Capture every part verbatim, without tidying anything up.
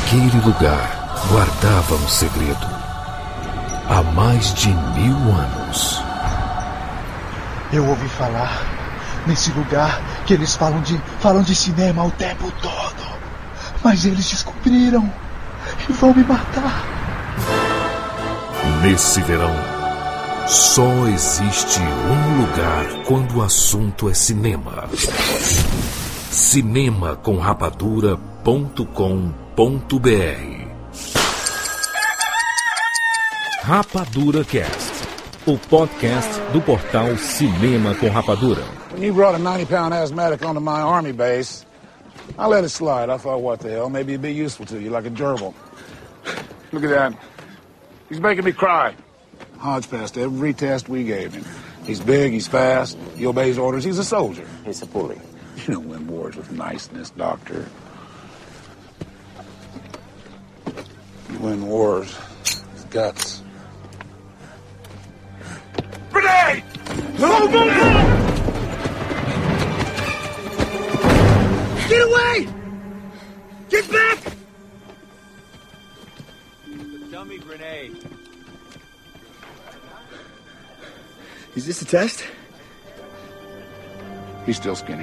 Aquele lugar guardava um segredo. Há mais de mil anos. Eu ouvi falar nesse lugar que eles falam de, falam de cinema o tempo todo. Mas eles descobriram e vão me matar. Nesse verão, só existe um lugar quando o assunto é cinema. cinema com rapadura ponto com ponto b r. Rapadura Cast, o podcast do portal Cinema com Rapadura. When you brought a ninety pound asthmatic onto my army base, I let it slide. I thought, what the hell, maybe it'd be useful to you, like a gerbil. Look at that. He's making me cry. Hodge passed every test we gave him. He's big, he's fast, he obeys orders, he's a soldier. He's a bully. You don't win wars with niceness, Doctor. You win wars with guts. Grenade! No, no, no! Get away! Get back! It's a dummy grenade. Is this a test? He's still skinny.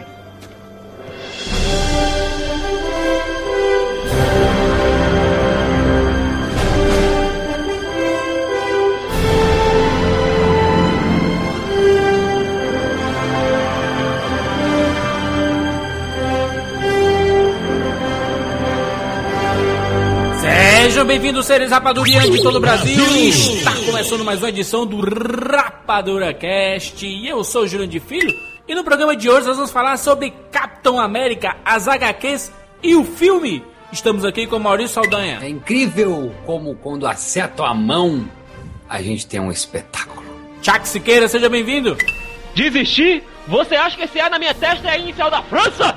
Sejam bem-vindos, seres rapadurianos de todo o Brasil. Está começando mais uma edição do Rapadura Cast. E eu sou o Júlio de Filho. E no programa de hoje nós vamos falar sobre Capitão América, as agá quês e o filme. Estamos aqui com Maurício Saldanha. É incrível como quando acerto a mão a gente tem um espetáculo. Tchak Siqueira, seja bem-vindo. Desistir? Você acha que esse A na minha testa é a inicial da França?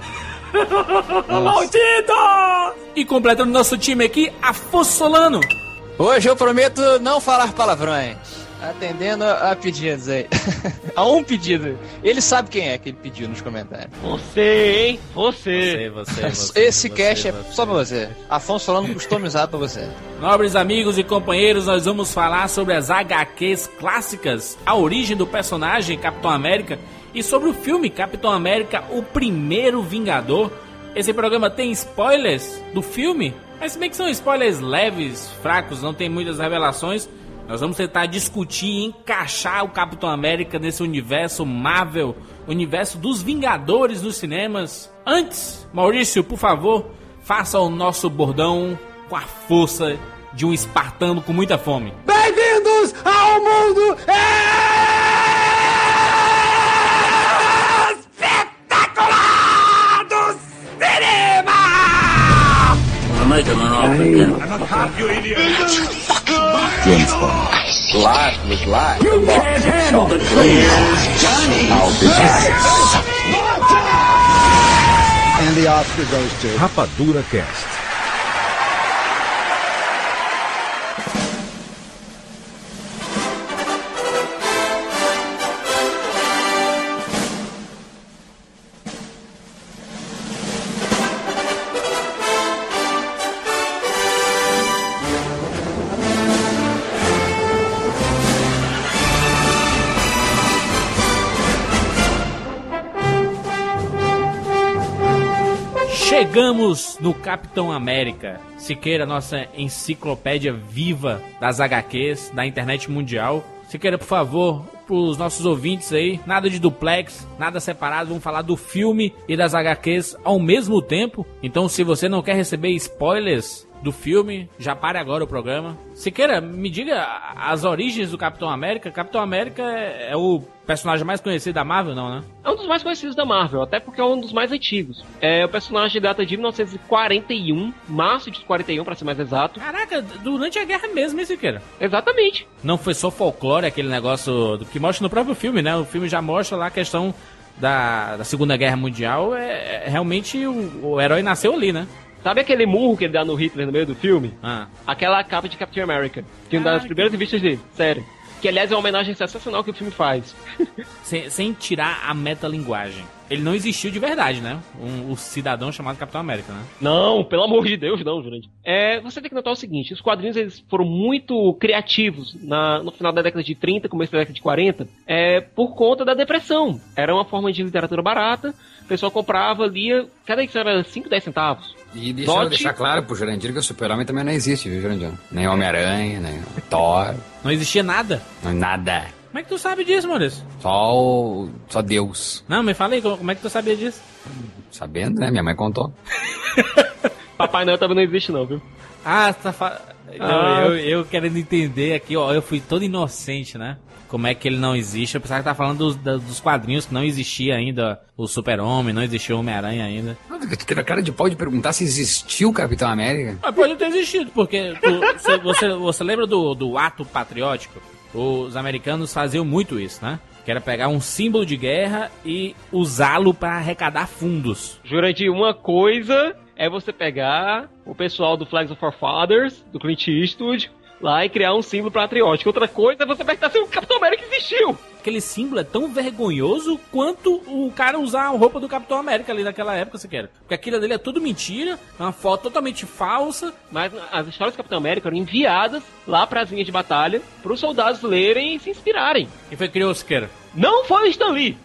Maldito! E completando nosso time aqui, Afonso Solano. Hoje eu prometo não falar palavrões, atendendo a pedidos aí. A um pedido. Ele sabe quem é que ele pediu nos comentários. Você, hein? Você. Você, você, você Esse você, cast você, é você. só pra você. Afonso Solano customizado pra você. Nobres amigos e companheiros, nós vamos falar sobre as agá quês clássicas, a origem do personagem Capitão América e sobre o filme Capitão América, o Primeiro Vingador. Esse programa tem spoilers do filme, mas se bem que são spoilers leves, fracos, não tem muitas revelações. Nós vamos tentar discutir e encaixar o Capitão América nesse universo Marvel, universo dos Vingadores nos cinemas. Antes, Maurício, por favor, faça o nosso bordão com a força de um espartano com muita fome. Bem-vindos ao mundo espetacular do cinema! I'm making an offer again. I'm a cop, you idiot! James Bond. Life was life. You can't handle the truth, Johnny! I'll be back. And the Oscar goes to Rapadura Cast. Chegamos no Capitão América, Siqueira, nossa enciclopédia viva das agá quês da internet mundial. Siqueira, por favor, pros nossos ouvintes aí, nada de duplex, nada separado, vamos falar do filme e das agá quês ao mesmo tempo. Então, se você não quer receber spoilers do filme, já pare agora o programa. Siqueira, me diga as origens do Capitão América. Capitão América é, é o personagem mais conhecido da Marvel, não, né? É um dos mais conhecidos da Marvel, até porque é um dos mais antigos. É, o personagem data de mil novecentos e quarenta e um, março de quarenta e um, pra ser mais exato. Caraca, durante a guerra mesmo, hein, Siqueira? Exatamente. Não foi só folclore, aquele negócio do que mostra no próprio filme, né? O filme já mostra lá a questão da, da Segunda Guerra Mundial. É, é realmente o, o herói nasceu ali, né? Sabe aquele murro que ele dá no Hitler no meio do filme? Ah. Aquela capa de Captain America, que é uma das primeiras revistas dele, sério. Que, aliás, é uma homenagem sensacional que o filme faz. Sem, sem tirar a metalinguagem. ele não existiu de verdade, né? Um, um cidadão chamado Capitão América, né? Não, pelo amor de Deus, não, Jurandir. É, você tem que notar o seguinte, os quadrinhos eles foram muito criativos na, no final da década de trinta, começo da década de quarenta, é, por conta da depressão. Era uma forma de literatura barata, o pessoal comprava, lia, cada edição era cinco, dez centavos. E deixa eu Note... deixar claro pro Jurandir que o Super-Homem também não existe, viu, Jurandir? Nem Homem-Aranha, nem Thor. Não existia nada. Nada. Como é que tu sabe disso, Maurício? Só, o... Só Deus. Não, me fala aí, como é que tu sabia disso? Sabendo, né? Minha mãe contou. Papai Noel também não existe não, viu? Ah, você tá fa... Ah. Eu, eu, eu querendo entender aqui, ó, eu fui todo inocente, né? Como é que ele não existe? Eu pensava que tava falando dos, dos quadrinhos que não existia ainda o Super-Homem, não existia o Homem-Aranha ainda. Tu teve a cara de pau de perguntar se existiu o Capitão América? Mas pode ter existido, porque tu, você, você, você lembra do, do ato patriótico? Os americanos faziam muito isso, né? Que era pegar um símbolo de guerra e usá-lo para arrecadar fundos. Jurandir, uma coisa é você pegar o pessoal do Flags of Our Fathers, do Clint Eastwood, lá e criar um símbolo patriótico. Outra coisa é você perguntar se o Capitão América existiu. Aquele símbolo é tão vergonhoso quanto o cara usar a roupa do Capitão América ali naquela época, você quer. Porque aquilo dele é tudo mentira, é uma foto totalmente falsa. Mas as histórias do Capitão América eram enviadas lá para as linhas de batalha, para os soldados lerem e se inspirarem. Quem foi que criou o Siqueira? Não foi o Stan Lee!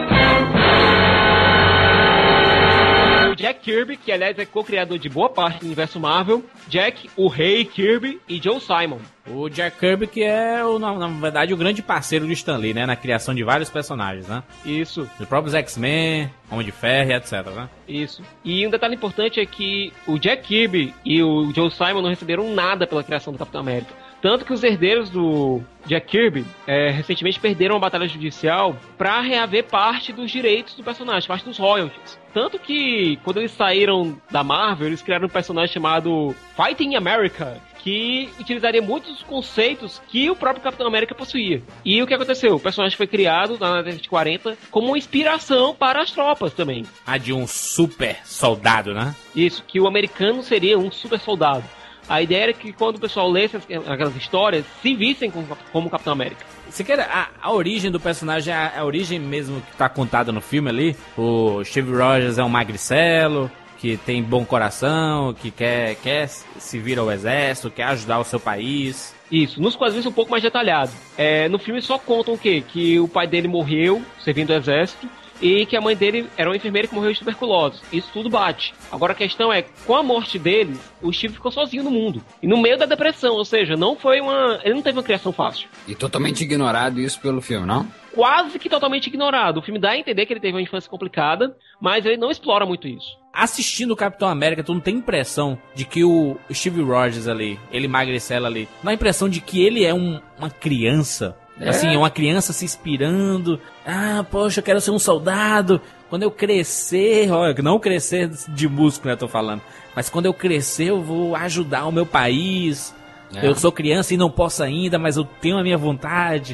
O Jack Kirby, que aliás é co-criador de boa parte do universo Marvel, Jack, o Rei Kirby e Joe Simon. O Jack Kirby que é, o, na, na verdade, o grande parceiro do Stan Lee, né? Na criação de vários personagens, né? Isso. Os próprios X-Men, Homem de Ferro e etcétera, né? Isso. E um detalhe importante é que o Jack Kirby e o Joe Simon não receberam nada pela criação do Capitão América. Tanto que os herdeiros do Jack Kirby é, recentemente perderam uma batalha judicial para reaver parte dos direitos do personagem, parte dos royalties. Tanto que, quando eles saíram da Marvel, eles criaram um personagem chamado Fighting America, que utilizaria muitos dos conceitos que o próprio Capitão América possuía. E o que aconteceu? O personagem foi criado na década de quarenta como uma inspiração para as tropas também. Ah, de um super soldado, né? Isso, que o americano seria um super soldado. A ideia era que quando o pessoal lesse aquelas histórias, se vissem como, como Capitão América. Você quer a, a origem do personagem, a, a origem mesmo que tá contada no filme ali? O Steve Rogers é um magricelo, que tem bom coração, que quer, quer se vir ao exército, quer ajudar o seu país. Isso, nos quadrinhos é um pouco mais detalhado. É, no filme só contam o quê? Que o pai dele morreu servindo o exército e que a mãe dele era uma enfermeira que morreu de tuberculose. Isso tudo bate. Agora a questão é, com a morte dele, o Steve ficou sozinho no mundo. E no meio da depressão, ou seja, não foi uma... ele não teve uma criação fácil. E totalmente ignorado isso pelo filme, não? Quase que totalmente ignorado. O filme dá a entender que ele teve uma infância complicada, mas ele não explora muito isso. Assistindo o Capitão América, tu não tem impressão de que o Steve Rogers ali, ele magricela ali, não dá a impressão de que ele é um, uma criança? É. Assim, uma criança se inspirando. Ah, poxa, eu quero ser um soldado. Quando eu crescer, olha, não crescer de músculo, né, tô falando. Mas quando eu crescer, eu vou ajudar o meu país. É. Eu sou criança e não posso ainda, mas eu tenho a minha vontade.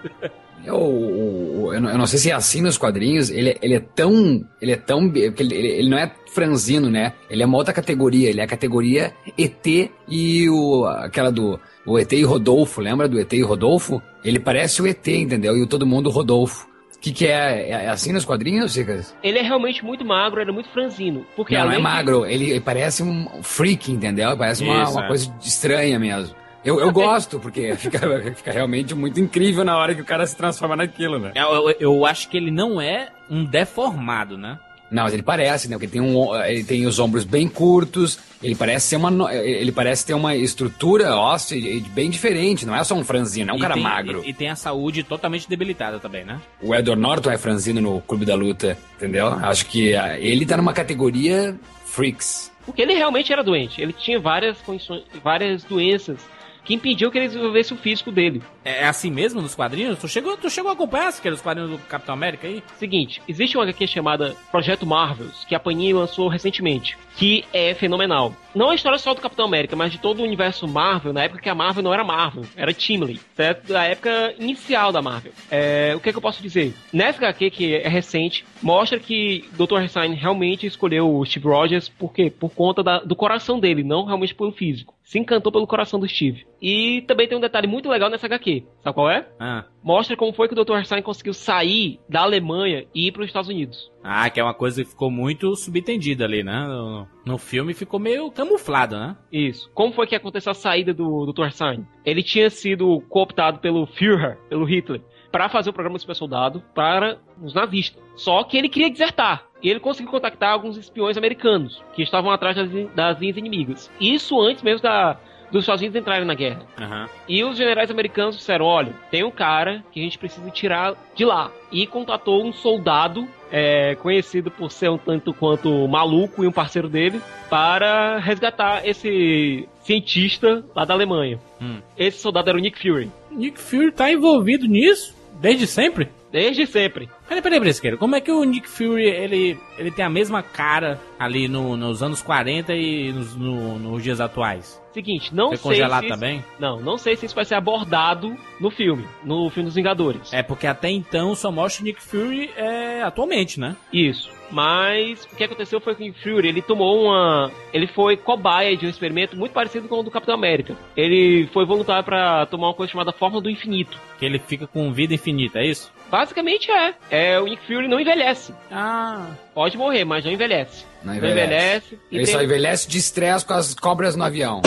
Eu, eu, eu não sei se é assim nos quadrinhos. Ele, ele é tão... Ele é tão... Ele, ele não é franzino, né? Ele é uma outra categoria. Ele é a categoria E T e o... Aquela do... O E T e Rodolfo, lembra do E T e Rodolfo? Ele parece o E T, entendeu? E o Todo Mundo Rodolfo. O que, que é? É assim nos quadrinhos, Cicas? Ele é realmente muito magro, ele é muito franzino. Porque não, não é de... magro. Ele, ele parece um freak, entendeu? Parece uma, Isso, uma é. coisa estranha mesmo. Eu, eu gosto, porque fica, fica realmente muito incrível na hora que o cara se transforma naquilo, né? Eu, eu, eu acho que ele não é um deformado, né? Não, mas ele parece, né? Porque ele tem, um, ele tem os ombros bem curtos, ele parece ser uma, ele parece ter uma estrutura óssea bem diferente, não é só um franzino, não é um e cara tem, magro. E, e tem a saúde totalmente debilitada também, né? O Edward Norton é franzino no Clube da Luta, entendeu? Acho que ele tá numa categoria freaks. Porque ele realmente era doente. Ele tinha várias condições, várias doenças que impediu que ele desenvolvesse o físico dele. É assim mesmo nos quadrinhos? Tu chegou, tu chegou a acompanhar os quadrinhos do Capitão América aí? Seguinte, existe uma H Q chamada Projeto Marvels, que a Panini lançou recentemente, que é fenomenal. Não é a história só do Capitão América, mas de todo o universo Marvel, na época que a Marvel não era Marvel, era Timely, certo? Da época inicial da Marvel. É, o que é que eu posso dizer? Nessa H Q, que é recente, mostra que doutor Hessein realmente escolheu o Steve Rogers, por quê? Por conta da, do coração dele, não realmente pelo físico. Se encantou pelo coração do Steve. E também tem um detalhe muito legal nessa H Q. Sabe qual é? Ah. Mostra como foi que o doutor Stein conseguiu sair da Alemanha e ir para os Estados Unidos. Ah, que é uma coisa que ficou muito subentendida ali, né? No, no filme ficou meio camuflado, né? Isso. Como foi que aconteceu a saída do doutor Stein? Ele tinha sido cooptado pelo Führer, pelo Hitler, para fazer o programa do Super Soldado para os nazistas. Só que ele queria desertar. E ele conseguiu contactar alguns espiões americanos que estavam atrás das, das linhas inimigas. Isso antes mesmo da... dos Estados Unidos entrarem na guerra. Uhum. E os generais americanos disseram, olha, tem um cara que a gente precisa tirar de lá. E contatou um soldado, é, conhecido por ser um tanto quanto maluco e um parceiro dele, para resgatar esse cientista lá da Alemanha. Hum. Esse soldado era o Nick Fury. Nick Fury tá envolvido nisso? Desde sempre? Desde sempre. Peraí, peraí, Bresqueiro, como é que o Nick Fury, ele, ele tem a mesma cara ali no, nos anos quarenta e nos, no, nos dias atuais? Seguinte, não Foi sei congelado se isso, também? Não, não sei se isso vai ser abordado no filme, no filme dos Vingadores. É, porque até então só mostra o Nick Fury é, atualmente, né? Isso. Mas o que aconteceu foi que o Nick Fury, ele tomou uma... Ele foi cobaia de um experimento muito parecido com o do Capitão América. Ele foi voluntário para tomar uma coisa chamada Fórmula do Infinito. Que ele fica com vida infinita, é isso? Basicamente é. É, o Nick Fury não envelhece. Ah. Pode morrer, mas não envelhece. Não Não envelhece. envelhece. e Ele tem- só envelhece de estresse com as cobras no avião.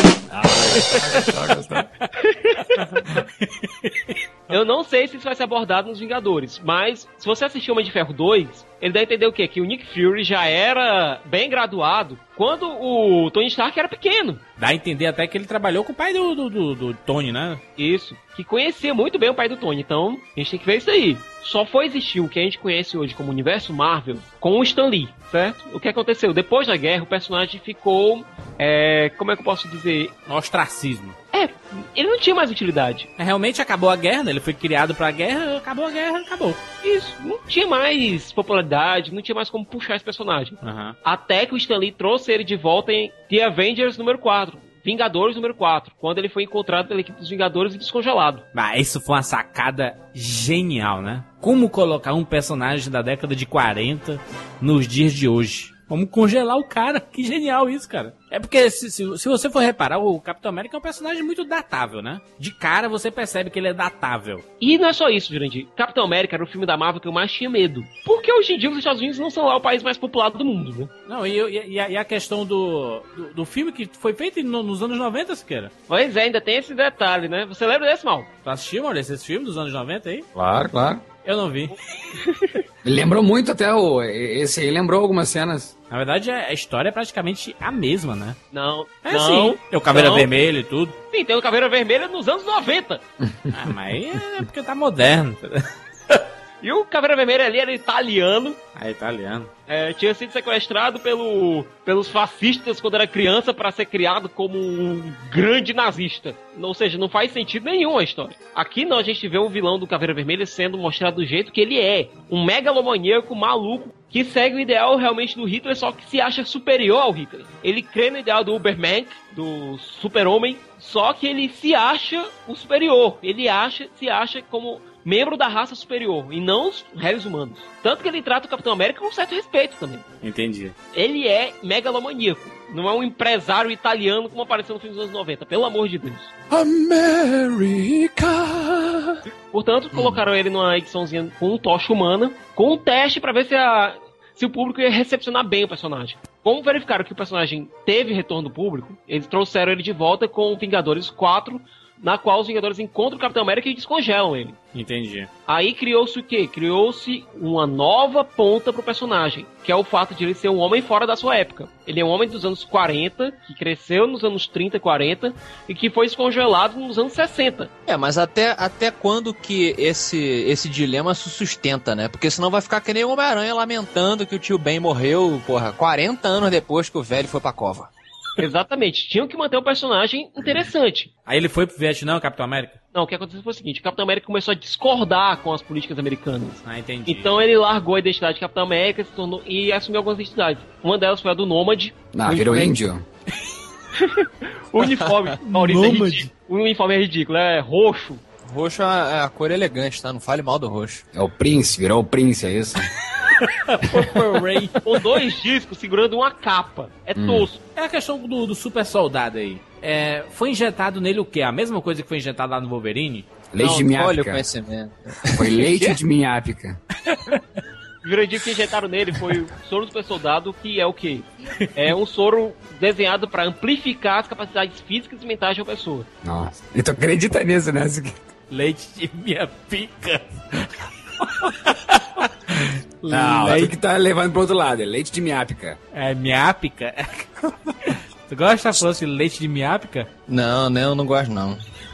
Eu não sei se isso vai ser abordado nos Vingadores, mas se você assistiu Homem de Ferro dois, ele dá a entender o quê? Que o Nick Fury já era bem graduado quando o Tony Stark era pequeno. Dá a entender até que ele trabalhou com o pai do, do, do, do Tony, né? Isso. Que conhecia muito bem o pai do Tony. Então, a gente tem que ver isso aí. Só foi existir o que a gente conhece hoje como universo Marvel com o Stan Lee, certo? O que aconteceu? Depois da guerra, o personagem ficou... É, como é que eu posso dizer? Ostracismo. É, ele não tinha mais utilidade. Realmente acabou a guerra, né? Ele foi criado pra guerra, acabou a guerra, acabou. Isso, não tinha mais popularidade, não tinha mais como puxar esse personagem. Uhum. Até que o Stan Lee trouxe ele de volta em The Avengers número quatro. Vingadores número quatro, quando ele foi encontrado pela equipe dos Vingadores e descongelado. Ah, isso foi uma sacada genial, né? Como colocar um personagem da década de quarenta nos dias de hoje? Vamos congelar o cara. Que genial isso, cara. É porque, se, se, se você for reparar, o Capitão América é um personagem muito datável, né? De cara você percebe que ele é datável. E não é só isso, Jurandir. Capitão América era o filme da Marvel que eu mais tinha medo. Porque hoje em dia os Estados Unidos não são lá o país mais populado do mundo, né? Não, e, e, e, a, e a questão do, do, do filme que foi feito no, nos anos noventa, Siqueira? Pois é, ainda tem esse detalhe, né? Você lembra desse, Mal? Tu assistiu, olha, esses filmes dos anos noventa aí? Claro, claro. Eu não vi. Ele lembrou muito até o... Esse aí lembrou algumas cenas. Na verdade, a história é praticamente a mesma, né? Não, É não. sim. Tem o Caveira não. Vermelha e tudo. Sim, tem o Caveira Vermelha nos anos noventa. Ah, mas é porque tá moderno. E o Caveira Vermelha ali era italiano. Ah, italiano. É, tinha sido sequestrado pelo, pelos fascistas quando era criança para ser criado como um grande nazista. Ou seja, não faz sentido nenhum a história. Aqui não, a gente vê o vilão do Caveira Vermelha sendo mostrado do jeito que ele é. Um megalomaníaco maluco que segue o ideal realmente do Hitler, só que se acha superior ao Hitler. Ele crê no ideal do Uberman, do super-homem, só que ele se acha o superior. Ele acha, se acha como membro da raça superior, e não os réis humanos. Tanto que ele trata o Capitão América com um certo respeito também. Entendi. Ele é megalomaníaco. Não é um empresário italiano como apareceu no filme dos anos noventa, pelo amor de Deus. América. Portanto, colocaram ele numa ediçãozinha com um tocha humana, com um teste pra ver se, a, se o público ia recepcionar bem o personagem. Como verificaram que o personagem teve retorno do público, eles trouxeram ele de volta com o Vingadores quatro, na qual os Vingadores encontram o Capitão América e descongelam ele. Entendi. Aí criou-se o quê? Criou-se uma nova ponta pro personagem, que é o fato de ele ser um homem fora da sua época. Ele é um homem dos anos quarenta, que cresceu nos anos trinta, quarenta, e que foi descongelado nos anos sessenta. É, mas até, até quando que esse, esse dilema se sustenta, né? Porque senão vai ficar que nem o Homem-Aranha lamentando que o tio Ben morreu, porra, quarenta anos depois que o velho foi pra cova. Exatamente. Tinham que manter o personagem interessante. Aí ele foi pro Vietnã, o Capitão América? Não, o que aconteceu foi o seguinte, o Capitão América começou a discordar com as políticas americanas. Ah, entendi. Então ele largou a identidade de Capitão América se tornou, e assumiu algumas identidades. Uma delas foi a do Nômade. Não, virou índio. O uniforme, Maurício, é ridículo. O uniforme é ridículo, é roxo. Roxo é a cor elegante, tá? Não fale mal do roxo. É o Prince, virou o Prince, é isso? Purple Rain. Com dois discos segurando uma capa. É tosco. É a questão do, do super soldado aí. É, foi injetado nele o quê? A mesma coisa que foi injetada lá no Wolverine? Leite Não, de minha Olha o ápica. conhecimento. Foi leite de minha ápica. O primeiro que injetaram nele foi o soro do super soldado, que é o quê? É um soro desenhado para amplificar as capacidades físicas e mentais de uma pessoa. Nossa. E tu acredita nisso, né? Leite de minha pica. Não, leite... tu que tá levando pro outro lado. É leite de minha ápica. É miápica? Tu gosta de falar assim, leite de miápica? Não, não, eu não gosto não.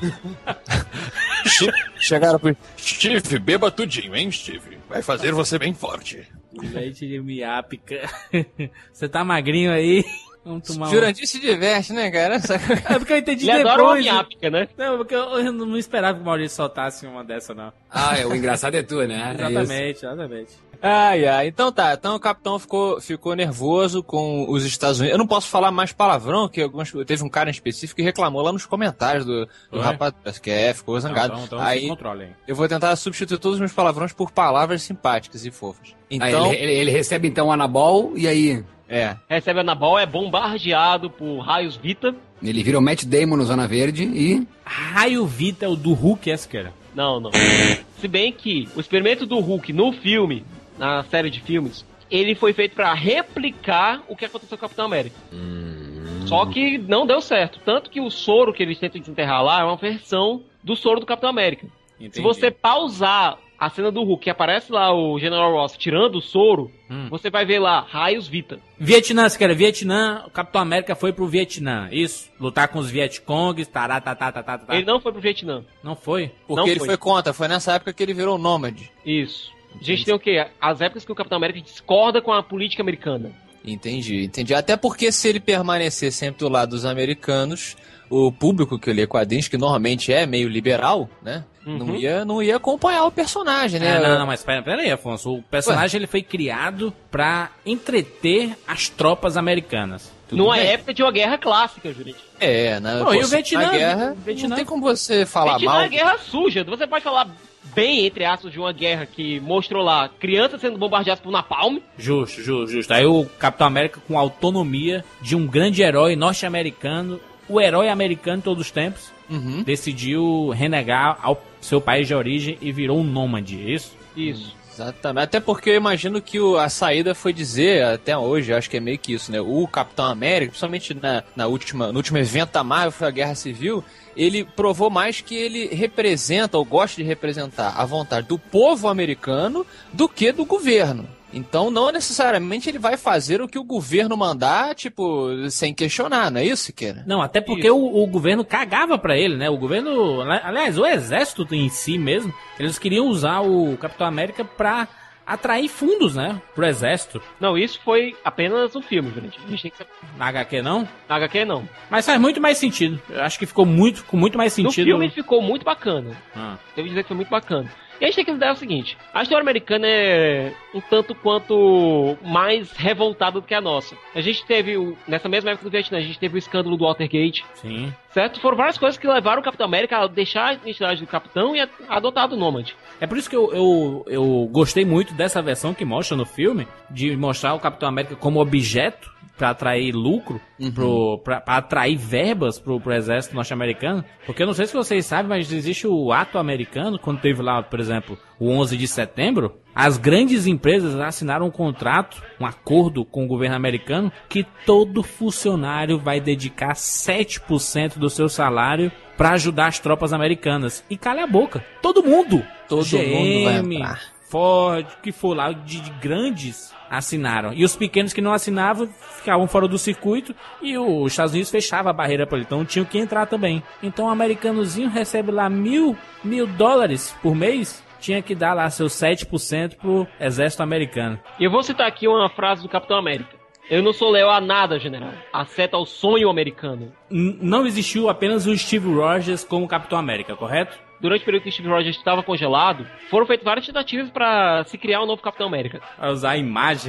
Chegaram pro Steve, beba tudinho, hein, Steve? Vai fazer você bem forte. Leite de miápica. Você tá magrinho aí? Vamos tomar Jurandir se diverte, né, cara? É porque eu entendi Ele depois. adora uma miápica, né? Não, porque eu, eu não esperava que o Maurício soltasse uma dessa, não. Ah, é, o engraçado é tu, né? É Exatamente, exatamente. Ai, ai. Então tá. Então o capitão ficou, ficou nervoso com os Estados Unidos. Eu não posso falar mais palavrão, que algumas, teve um cara em específico que reclamou lá nos comentários do, do Ué? rapaz, que é, ficou zangado. Então, então aí se controle aí. eu vou tentar substituir todos os meus palavrões por palavras simpáticas e fofas. Então, Ah, ele, ele, ele recebe então o Anabol e aí é. Recebe a Anabol, é bombardeado por raios Vita. ele vira o Matt Damon no Zona Verde e... Raio Vita é o do Hulk, esse cara. Não, não. Se bem que o experimento do Hulk no filme, na série de filmes, ele foi feito pra replicar o que aconteceu com o Capitão América. Hum... Só que não deu certo. Tanto que o soro que eles tentam desenterrar lá é uma versão do soro do Capitão América. Entendi. Se você pausar a cena do Hulk, que aparece lá o General Ross tirando o soro, Hum. você vai ver lá, raios Vita. Vietnã, se quer Vietnã, o Capitão América foi pro Vietnã, isso? Lutar com os Vietcongs, tará, tá, tá, tá, tá, tá. Ele não foi pro Vietnã. Não foi? Porque Não ele foi. foi contra, foi nessa época que ele virou nômade. Isso. A gente tem o quê? As épocas que o Capitão América discorda com a política americana. Entendi, entendi. Até porque se ele permanecer sempre do lado dos americanos, o público que lê quadrinhos, que normalmente é meio liberal, né? Uhum. Não, ia, não ia acompanhar o personagem, né? É, não, não, mas pera, pera aí, Afonso. O personagem ele foi criado pra entreter as tropas americanas. Tudo Numa bem. época de uma guerra clássica, Jurite. É, na, Pô, pô, e o se Vietnã? na guerra, O Vietnã? não tem como você falar Vietnã mal. é guerra suja. Você pode falar bem, entre aspas, de uma guerra que mostrou lá crianças sendo bombardeadas por napalm. Justo, justo, justo. Aí o Capitão América com a autonomia de um grande herói norte-americano, o herói americano de todos os tempos, Uhum. decidiu renegar ao seu país de origem e virou um nômade, é isso? Isso. Exatamente. Até porque eu imagino que o- a saída foi dizer, até hoje, eu acho que é meio que isso, né? O Capitão América, principalmente na, na última, no último evento da Marvel, foi a Guerra Civil, ele provou mais que ele representa, ou gosta de representar, a vontade do povo americano do que do governo. Então, não necessariamente ele vai fazer o que o governo mandar, tipo, sem questionar, não é isso, Siqueira? Não, até porque o, o governo cagava pra ele, né? O governo, aliás, o exército em si mesmo, eles queriam usar o Capitão América pra atrair fundos, né? Pro exército. Não, isso foi apenas um filme, gente. A gente tem que ser... Na H Q não? Na H Q não. Mas faz muito mais sentido. Eu acho que ficou muito, com muito mais No sentido. filme ficou muito bacana. Ah. Devo dizer que foi muito bacana. E a gente tem que lidar o seguinte: a história americana é um tanto quanto mais revoltada do que a nossa. A gente teve, o, nessa mesma época do Vietnã, a gente teve o escândalo do Watergate, Sim. certo? Foram várias coisas que levaram o Capitão América a deixar a identidade do Capitão e a, a adotar do Nômade. É por isso que eu, eu, eu gostei muito dessa versão que mostra no filme, de mostrar o Capitão América como objeto pra atrair lucro, Uhum. pro, pra, pra atrair verbas pro, pro exército norte-americano. Porque eu não sei se vocês sabem, mas existe o ato americano, quando teve lá, por exemplo, o onze de setembro, as grandes empresas assinaram um contrato, um acordo com o governo americano, que todo funcionário vai dedicar sete por cento do seu salário pra ajudar as tropas americanas. E calha a boca. Todo mundo! Todo G M, mundo vai entrar. Ford, que for lá, de, de grandes assinaram. E os pequenos que não assinavam ficavam fora do circuito e os Estados Unidos fechava a barreira para ele. Então tinham que entrar também. Então o americanozinho recebe lá mil, mil dólares por mês. Tinha que dar lá seus sete por cento pro exército americano. E eu vou citar aqui uma frase do Capitão América: eu não sou leal a nada, general. Aceta ao sonho americano. N- não existiu apenas o Steve Rogers como Capitão América, correto? Durante o período que Steve Rogers estava congelado, foram feitas várias tentativas para se criar um novo Capitão América. Pra usar a imagem.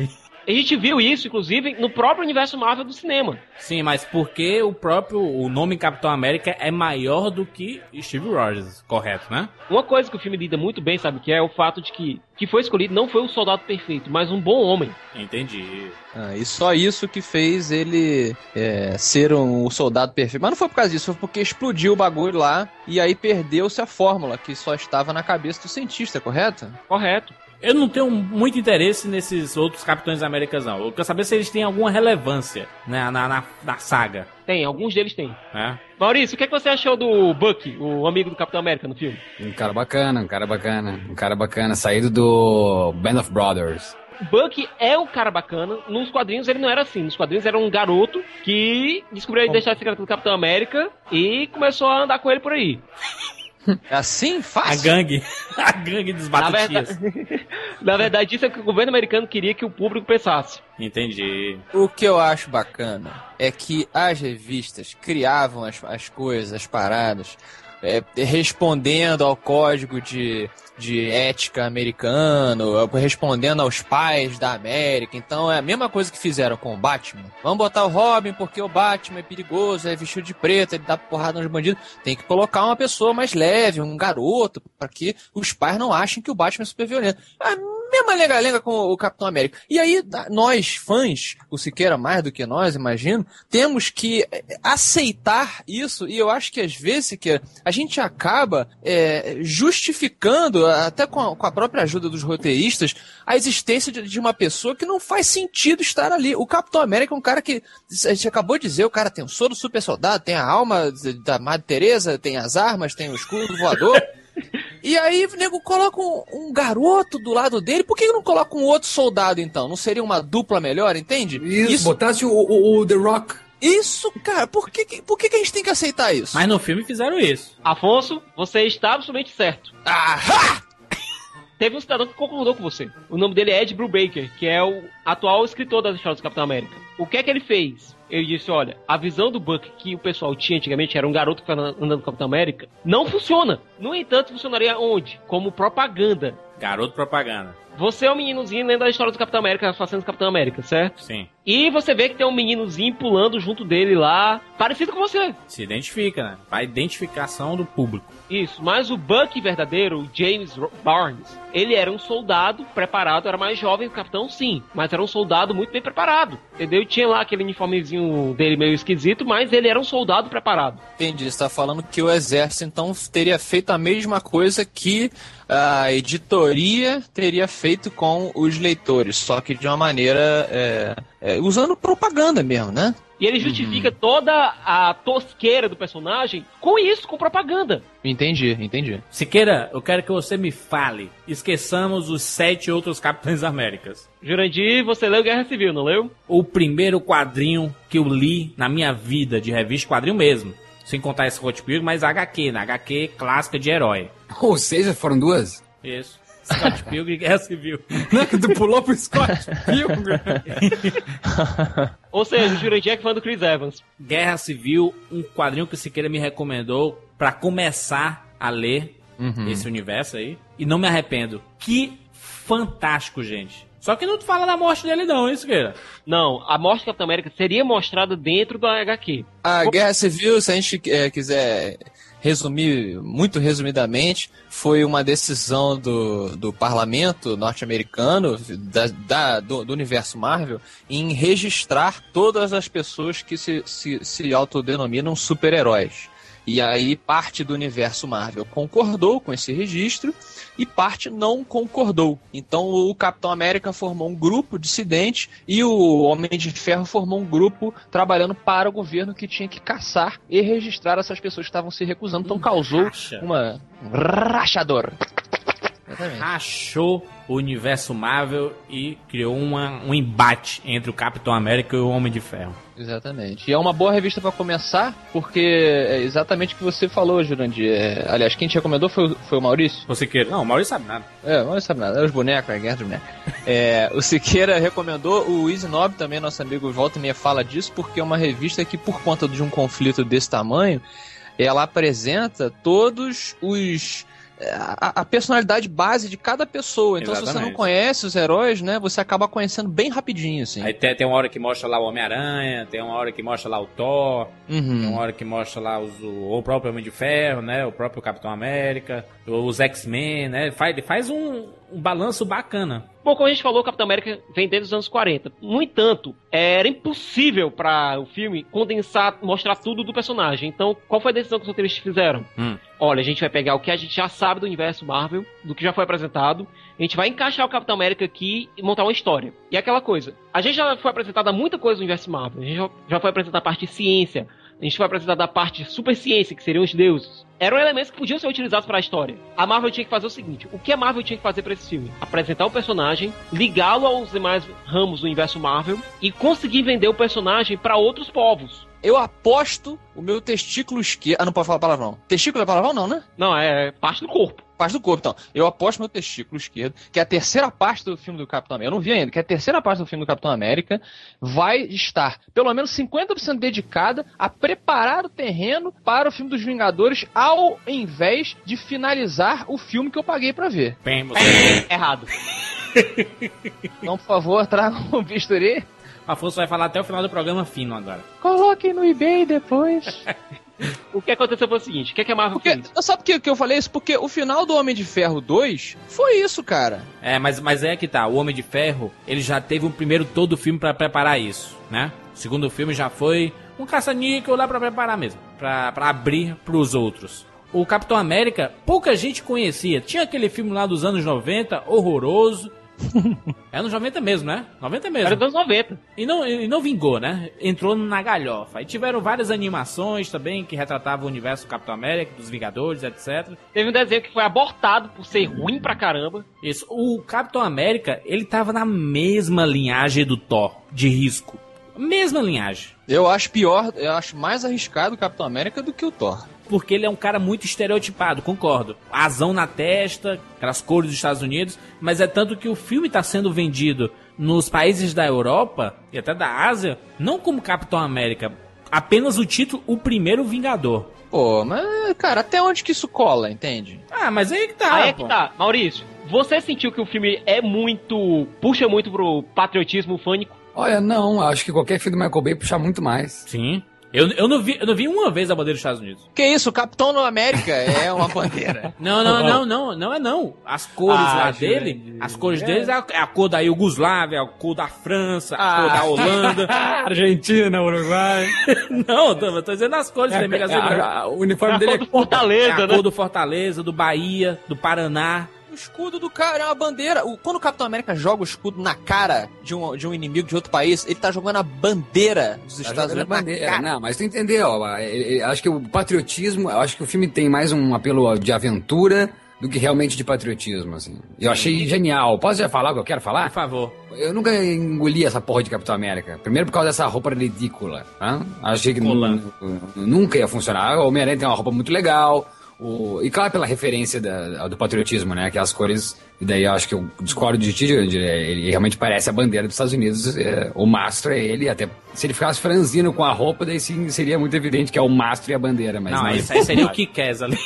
A gente viu isso, inclusive, no próprio universo Marvel do cinema. Sim, mas porque o próprio o nome Capitão América é maior do que Steve Rogers, correto, né? Uma coisa que o filme lida muito bem, sabe, que é o fato de que que foi escolhido não foi um soldado perfeito, mas um bom homem. Entendi. Ah, e só isso que fez ele é, ser um, um soldado perfeito. Mas não foi por causa disso, foi porque explodiu o bagulho lá e aí perdeu-se a fórmula que só estava na cabeça do cientista, correto? Correto. Eu não tenho muito interesse nesses outros Capitães Américas, não. Eu quero saber se eles têm alguma relevância, né, na, na, na saga. Tem, alguns deles têm. É. Maurício, o que, é que você achou do Bucky, o amigo do Capitão América no filme? Um cara bacana, um cara bacana, um cara bacana, saído do Band of Brothers. Bucky é um cara bacana. Nos quadrinhos ele não era assim. Nos quadrinhos era um garoto que descobriu a identidade secreta do Capitão América e começou a andar com ele por aí. É assim? Fácil? A gangue. A gangue dos batutias. Na verdade, na verdade, isso é o que o governo americano queria que o público pensasse. Entendi. O que eu acho bacana é que as revistas criavam as, as coisas, as paradas, é, respondendo ao código de, de ética americano, respondendo aos pais da América. Então é a mesma coisa que fizeram com o Batman. Vamos botar o Robin porque o Batman é perigoso, é vestido de preto, ele dá porrada nos bandidos. Tem que colocar uma pessoa mais leve, um garoto, para que os pais não achem que o Batman é super violento. A mesma lenga-lenga com o Capitão América. E aí nós, fãs, o Siqueira mais do que nós, imagino, temos que aceitar isso. E eu acho que às vezes, Siqueira, a gente acaba é, justificando, até com a, com a própria ajuda dos roteiristas, a existência de, de uma pessoa que não faz sentido estar ali. O Capitão América é um cara que, a gente acabou de dizer, o cara tem o soro do super soldado, tem a alma da Madre Teresa, tem as armas, tem o escudo voador. E aí o nego coloca um, um garoto do lado dele. Por que não coloca um outro soldado, então? Não seria uma dupla melhor, entende? Isso, isso... botasse o, o, o The Rock. Isso, cara, por que, por que a gente tem que aceitar isso? Mas no filme fizeram isso. Afonso, você está absolutamente certo. Ahá! Teve um cidadão que concordou com você. O nome dele é Ed Brubaker, que é o atual escritor das histórias do Capitão América. O que é que ele fez? Ele disse, olha, a visão do Buck que o pessoal tinha antigamente, era um garoto que estava andando com o Capitão América, não funciona. No entanto, funcionaria onde? Como propaganda. Garoto propaganda. Você é um meninozinho lendo a história do Capitão América, fazendo do Capitão América, certo? Sim. E você vê que tem um meninozinho pulando junto dele lá, parecido com você. Se identifica, né? A identificação do público. Isso, mas o Bucky verdadeiro, o James Barnes, ele era um soldado preparado, era mais jovem que o Capitão, sim, mas era um soldado muito bem preparado, entendeu? E tinha lá aquele uniformezinho dele meio esquisito, mas ele era um soldado preparado. Entendi, você tá falando que o exército, então, teria feito a mesma coisa que a editoria teria feito com os leitores, só que de uma maneira é, é, usando propaganda mesmo, né? E ele justifica uhum. toda a tosqueira do personagem com isso, com propaganda. Entendi, entendi. Siqueira, eu quero que você me fale. Esqueçamos os sete outros Capitães Américas. Jurandir, você leu Guerra Civil, não leu? O primeiro quadrinho que eu li na minha vida, de revista, quadrinho mesmo. Sem contar esse Scott Pilgrim, mas H Q, na H Q clássica de herói. Ou seja, foram duas? Isso. Scott Pilgrim e Guerra Civil. Não, tu pulou pro Scott Pilgrim. Ou seja, o Jurandir é fã do Chris Evans. Guerra Civil, um quadrinho que o Siqueira me recomendou pra começar a ler uhum. esse universo aí. E não me arrependo. Que fantástico, gente. Só que não fala da morte dele não, hein, Siqueira? Não, a morte do Capitão América seria mostrada dentro da H Q. A Guerra Civil, se a gente é, quiser resumir, muito resumidamente, foi uma decisão do, do parlamento norte-americano, da, da, do, do universo Marvel, em registrar todas as pessoas que se, se, se autodenominam super-heróis. E aí parte do universo Marvel concordou com esse registro e parte não concordou. Então o Capitão América formou um grupo dissidente e o Homem de Ferro formou um grupo trabalhando para o governo que tinha que caçar e registrar essas pessoas que estavam se recusando. Então causou uma um rachador. Rachou o universo Marvel e criou uma, um embate entre o Capitão América e o Homem de Ferro. Exatamente. E é uma boa revista para começar, porque é exatamente o que você falou, Jurandir. É, aliás, quem te recomendou foi, foi o Maurício? O Siqueira. Não, o Maurício sabe nada. É, o Maurício sabe nada. É os bonecos, é a guerra dos bonecos. É, o Siqueira recomendou, o Easy Nob também, nosso amigo Volta e Meia, fala disso, porque é uma revista que, por conta de um conflito desse tamanho, ela apresenta todos os a, a personalidade base de cada pessoa. Então, Exatamente. Se você não conhece os heróis, né, você acaba conhecendo bem rapidinho, assim. Aí tem, tem uma hora que mostra lá o Homem-Aranha, tem uma hora que mostra lá o Thor, uhum. tem uma hora que mostra lá os, o, o próprio Homem de Ferro, né, o próprio Capitão América, os X-Men, né, faz, faz um, um balanço bacana. Bom, como a gente falou, o Capitão América vem desde os anos quarenta. No entanto, era impossível para o filme condensar, mostrar tudo do personagem. Então, qual foi a decisão que os roteiristas fizeram? Hum. Olha, a gente vai pegar o que a gente já sabe do universo Marvel, do que já foi apresentado, a gente vai encaixar o Capitão América aqui e montar uma história. E aquela coisa, a gente já foi apresentada muita coisa do universo Marvel, a gente já, já foi apresentar a parte de ciência, a gente foi apresentar da parte de super ciência, que seriam os deuses. Eram elementos que podiam ser utilizados para a história. A Marvel tinha que fazer o seguinte, o que a Marvel tinha que fazer para esse filme? Apresentar o personagem, ligá-lo aos demais ramos do universo Marvel e conseguir vender o personagem para outros povos. Eu aposto o meu testículo esquerdo... Ah, não pode falar palavrão. Testículo é palavrão não, né? Não, é parte do corpo. Parte do corpo, então. Eu aposto meu testículo esquerdo, que é a terceira parte do filme do Capitão América. Eu não vi ainda, que é a terceira parte do filme do Capitão América vai estar, pelo menos cinquenta por cento dedicada a preparar o terreno para o filme dos Vingadores, ao invés de finalizar o filme que eu paguei pra ver. Bem, você... Errado. Então, por favor, traga um bisturi. Afonso vai falar até o final do programa fino agora. Coloquem no eBay depois. O que aconteceu foi o seguinte, o que, é que a Marvel porque, fez? Sabe por que eu falei isso? Porque o final do Homem de Ferro dois foi isso, cara. É, mas, mas é que tá, o Homem de Ferro, ele já teve um primeiro todo o filme pra preparar isso, né? O segundo filme já foi um caça-níquel lá pra preparar mesmo, pra, pra abrir pros outros. O Capitão América, pouca gente conhecia. Tinha aquele filme lá dos anos noventa, horroroso. É anos noventa mesmo, né? noventa mesmo. Era dos anos noventa. E não, e não vingou, né? Entrou na galhofa. E tiveram várias animações também que retratavam o universo do Capitão América, dos Vingadores, etcétera. Teve um desenho que foi abortado por ser ruim pra caramba. Isso. O Capitão América, ele tava na mesma linhagem do Thor, de risco. Mesma linhagem. Eu acho pior, eu acho mais arriscado o Capitão América do que o Thor. Porque ele é um cara muito estereotipado, concordo. Asão na testa, aquelas cores dos Estados Unidos, mas é tanto que o filme está sendo vendido nos países da Europa e até da Ásia, não como Capitão América, apenas o título, o primeiro Vingador. Pô, mas, cara, até onde que isso cola, entende? Ah, mas aí que tá. Aí é pô. que tá. Maurício, você sentiu que o filme é muito... puxa muito pro patriotismo fânico? Olha, não, acho que qualquer filme do Michael Bay puxa muito mais. Sim. Eu, eu, não vi, eu não vi uma vez a bandeira dos Estados Unidos. Que isso, o Capitão da América é uma bandeira. Não, não, não, não, não é não. As cores ah, lá dele, as cores é. deles é a, é a cor da Iugoslávia, a cor da França, a ah. cor da Holanda. Argentina, Uruguai. Não, tô, tô dizendo as cores é, vermelhas. É, a, a, o uniforme é dele é do Fortaleza, é a né? cor do Fortaleza, do Bahia, do Paraná. O escudo do cara é uma bandeira. O, quando o Capitão América joga o escudo na cara de um, de um inimigo de outro país, ele tá jogando a bandeira dos tá Estados Unidos na bandeira. cara. Não, mas tu entendeu, ó, eu, eu acho que o patriotismo, eu acho que o filme tem mais um apelo de aventura do que realmente de patriotismo, assim. Eu achei genial. Posso já falar o que eu quero falar? Por favor. Eu nunca engoli essa porra de Capitão América. Primeiro por causa dessa roupa ridícula. Tá? Achei que nunca ia funcionar. O Homem-Aranha tem uma roupa muito legal. O, e claro, pela referência da, do patriotismo, né? Aquelas cores. E daí eu acho que eu discordo de ti, ele realmente parece a bandeira dos Estados Unidos. É, o mastro é ele, até se ele ficasse franzino com a roupa, daí sim seria muito evidente que é o mastro e a bandeira. Mas não, não isso aí seria o Kikés ali.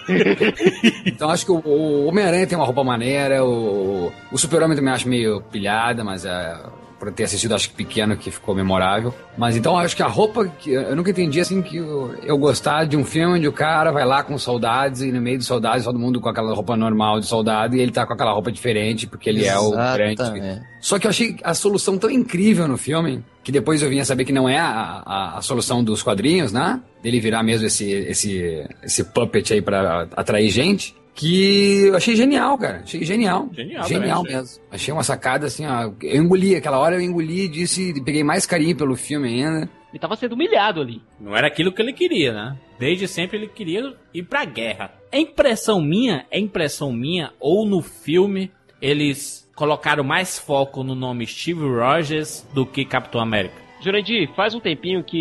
Então acho que o, o Homem-Aranha tem uma roupa maneira, o, o Super-Homem também acho meio pilhada, mas é. Por ter assistido, acho que pequeno, que ficou memorável. Mas então, acho que a roupa... que eu nunca entendi, assim, que eu, eu gostar de um filme onde o cara vai lá com soldados e no meio dos soldados, todo mundo com aquela roupa normal de soldado e ele tá com aquela roupa diferente porque ele Exatamente. é o grande... Só que eu achei a solução tão incrível no filme, que depois eu vim a saber que não é a, a, a solução dos quadrinhos, né? Dele virar mesmo esse, esse, esse puppet aí pra atrair gente. Que eu achei genial, cara. Achei genial. Genial, genial também, mesmo. Achei uma sacada assim, ó. Eu engoli, aquela hora eu engoli e disse, peguei mais carinho pelo filme ainda. Ele tava sendo humilhado ali. Não era aquilo que ele queria, né? Desde sempre ele queria ir pra guerra. É impressão minha, é impressão minha, ou no filme eles colocaram mais foco no nome Steve Rogers do que Capitão América. Jurandir, faz um tempinho que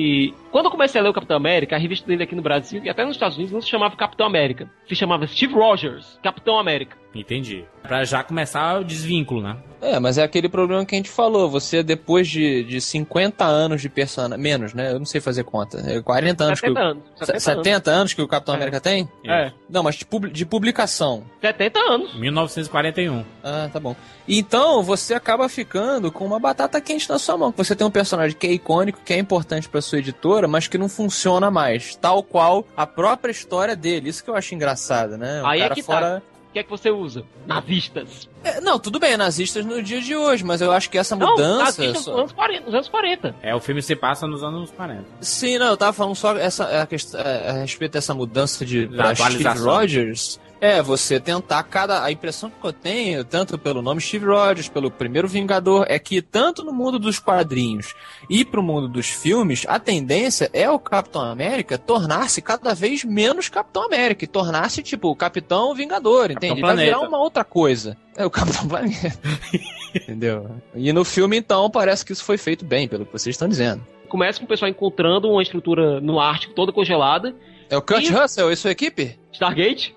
Quando eu comecei a ler o Capitão América, a revista dele aqui no Brasil e até nos Estados Unidos não se chamava Capitão América. Se chamava Steve Rogers, Capitão América. Entendi. Pra já começar o desvínculo, né? É, mas é aquele problema que a gente falou. Você, depois de, de cinquenta anos de personagem... Menos, né? Eu não sei fazer conta. É quarenta anos setenta que o... anos. setenta, setenta anos. anos que o Capitão É. América tem? É. Não, mas de, pub- de publicação. setenta anos. mil novecentos e quarenta e um. Ah, tá bom. Então, você acaba ficando com uma batata quente na sua mão. Você tem um personagem que é icônico, que é importante pra sua editora, mas que não funciona mais. Tal qual a própria história dele. Isso que eu acho engraçado, né? O Aí é cara que fora... tá. O que é que você usa? Nazistas. É, não, tudo bem, é nazistas no dia de hoje, mas eu acho que essa Não, mudança... nazistas só- nos anos quarenta. Nos anos quarenta. É, o filme se passa nos anos quarenta. Sim, não, eu tava falando só essa, a, quest- a, a respeito dessa mudança de Da pra Steve atualização. Rogers. É, você tentar cada... A impressão que eu tenho, tanto pelo nome Steve Rogers, pelo primeiro Vingador, é que tanto no mundo dos quadrinhos e pro mundo dos filmes, a tendência é o Capitão América tornar-se cada vez menos Capitão América e tornar-se, tipo, o Capitão Vingador, entende? Ele vai Planeta. virar uma outra coisa. É o Capitão Planeta. Entendeu? E no filme, então, parece que isso foi feito bem, pelo que vocês estão dizendo. Começa com o pessoal encontrando uma estrutura no Ártico toda congelada. É o Kurt E- Russell e sua equipe? Stargate.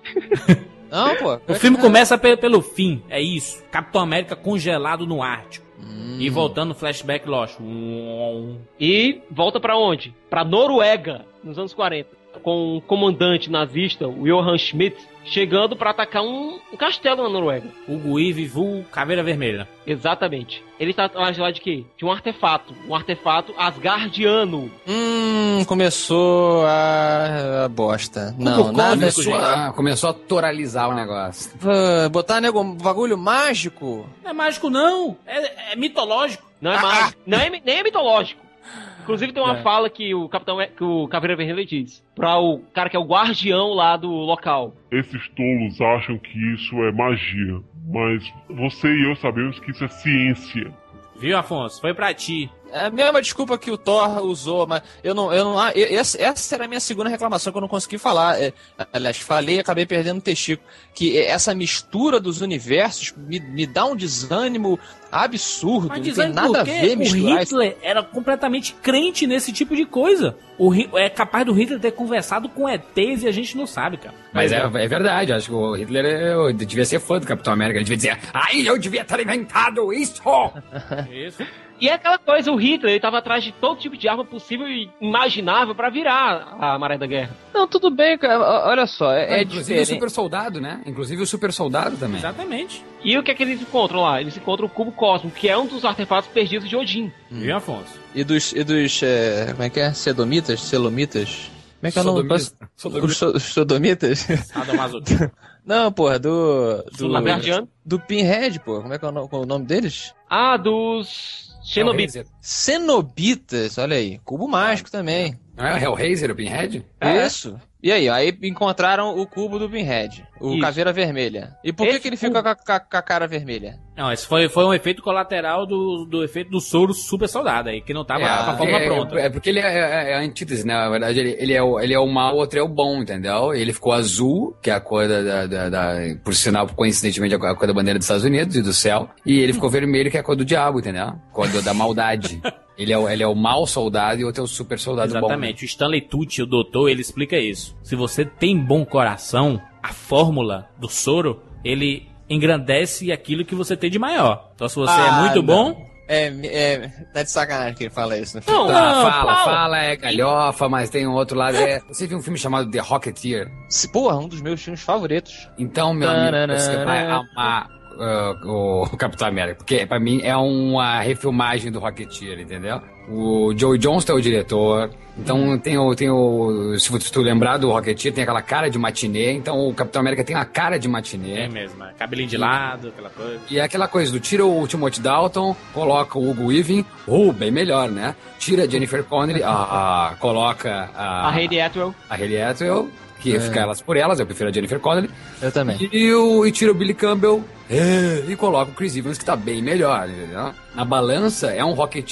Não, pô. O filme começa pe- pelo fim, é isso. Capitão América congelado no Ártico. Hum. E voltando no flashback, lógico. Um- E volta pra onde? Pra Noruega, nos anos quarenta. Com um comandante nazista, o Johann Schmidt, chegando pra atacar um, um castelo na Noruega. Hugo Weaving, vulgo Caveira Vermelha. Exatamente. Ele tá atrás de lá de quê? De um artefato. Um artefato asgardiano. Hum, começou a, a bosta. Não, Tudo nada. cósmico, Começou a, começou a toralizar o negócio. Ah, botar nego, um bagulho mágico? Não é mágico, não. É, é mitológico. Não é Ah, mágico. Não é, nem é mitológico. Inclusive tem uma É. fala que o Capitão que o Caveira Vermelha diz pra o cara que é o guardião lá do local. Esses tolos acham que isso é magia, mas você e eu sabemos que isso é ciência. Viu, Afonso? Foi pra ti. É a mesma desculpa que o Thor usou, mas eu não. Eu não ah, eu- essa, essa era a minha segunda reclamação que eu não consegui falar. É, aliás, falei e acabei perdendo o testículo. Que essa mistura dos universos me, me dá um desânimo absurdo. Mas não tem dizendo nada a por quê? ver O misturar isso. Hitler era completamente crente nesse tipo de coisa. O, Ri- é capaz do Hitler ter conversado com E Tês e a gente não sabe, cara. Mas é, é verdade, acho que o Hitler eu, devia ser fã do Capitão América. Ele devia dizer, ai, eu devia ter inventado isso! Isso. E é aquela coisa, o Hitler, ele tava atrás de todo tipo de arma possível e imaginável pra virar a Maré da Guerra. Não, tudo bem, cara. o- Olha só, é, é Inclusive o diferente. super soldado, né? Inclusive o super soldado também. Exatamente. E o que é que eles encontram lá? Eles encontram o Cubo Cósmico, que é um dos artefatos perdidos de Odin. Viu, Afonso? E dos. E dos é, como é que é? Sedomitas? Celomitas? Como é que é o nome? Sodomita. Posso- Os so- os sodomitas? Sadomasoquismo. Não, porra, do. Do, Sul-Americano? do Pinhead, pô. Como é que é o nome, qual é o nome deles? Ah, dos Xenobitas. Cenobitas, olha aí. Cubo mágico também. Não é o Hellraiser, o Pinhead? É. Isso. E aí, aí encontraram o cubo do Pinhead, o Isso. Caveira Vermelha. E por que, Esse que ele cubo- fica com a, com a- com a cara vermelha? Não, esse foi, foi um efeito colateral do, do efeito do soro super soldado aí, que não tava com a forma é, pronta. É, porque ele é, é, é a antítese, né? Na verdade, ele, ele, é o, ele é o mal, o outro é o bom, entendeu? Ele ficou azul, que é a cor da, da, da, da- por sinal, coincidentemente, a cor da bandeira dos Estados Unidos e do céu. E ele ficou vermelho, que é a cor do diabo, entendeu? A cor do- da maldade. Ele é, o, ele é o mau soldado e o outro é o super soldado bom. Exatamente. O Stanley Tucci, o doutor, ele explica isso. Se você tem bom coração, a fórmula do soro, ele engrandece aquilo que você tem de maior. Então, se você é Ah, muito não. bom... É, é. Tá de sacanagem que ele fala isso, né? Não, Tá, não, fala, fala. fala, é galhofa, mas tem um outro lado. É, você viu um filme chamado The Rocketeer? Se- Porra, um dos meus filmes favoritos. Então, meu amigo, Tararara. você vai amar uh, o Capitão América, porque pra mim é uma refilmagem do Rocketeer, entendeu? O Joe Johnston é o diretor, então tem o, tem o... Se tu lembrar do Rocketeer, tem aquela cara de matinê, então o Capitão América tem uma cara de matinê. É mesmo, é cabelinho de lado, aquela coisa. E é aquela coisa do tira o Timothy Dalton, coloca o Hugo Weaving, ou bem melhor, né? Tira a Jennifer Connelly, a, coloca a... A Hayley Atwell. a Hayley Atwell, que ia ficar elas por elas, eu prefiro a Jennifer Connelly. Eu também. E, o, e tira o Billy Campbell é, e coloca o Chris Evans, que tá bem melhor, entendeu? Na balança, é um Rocketeer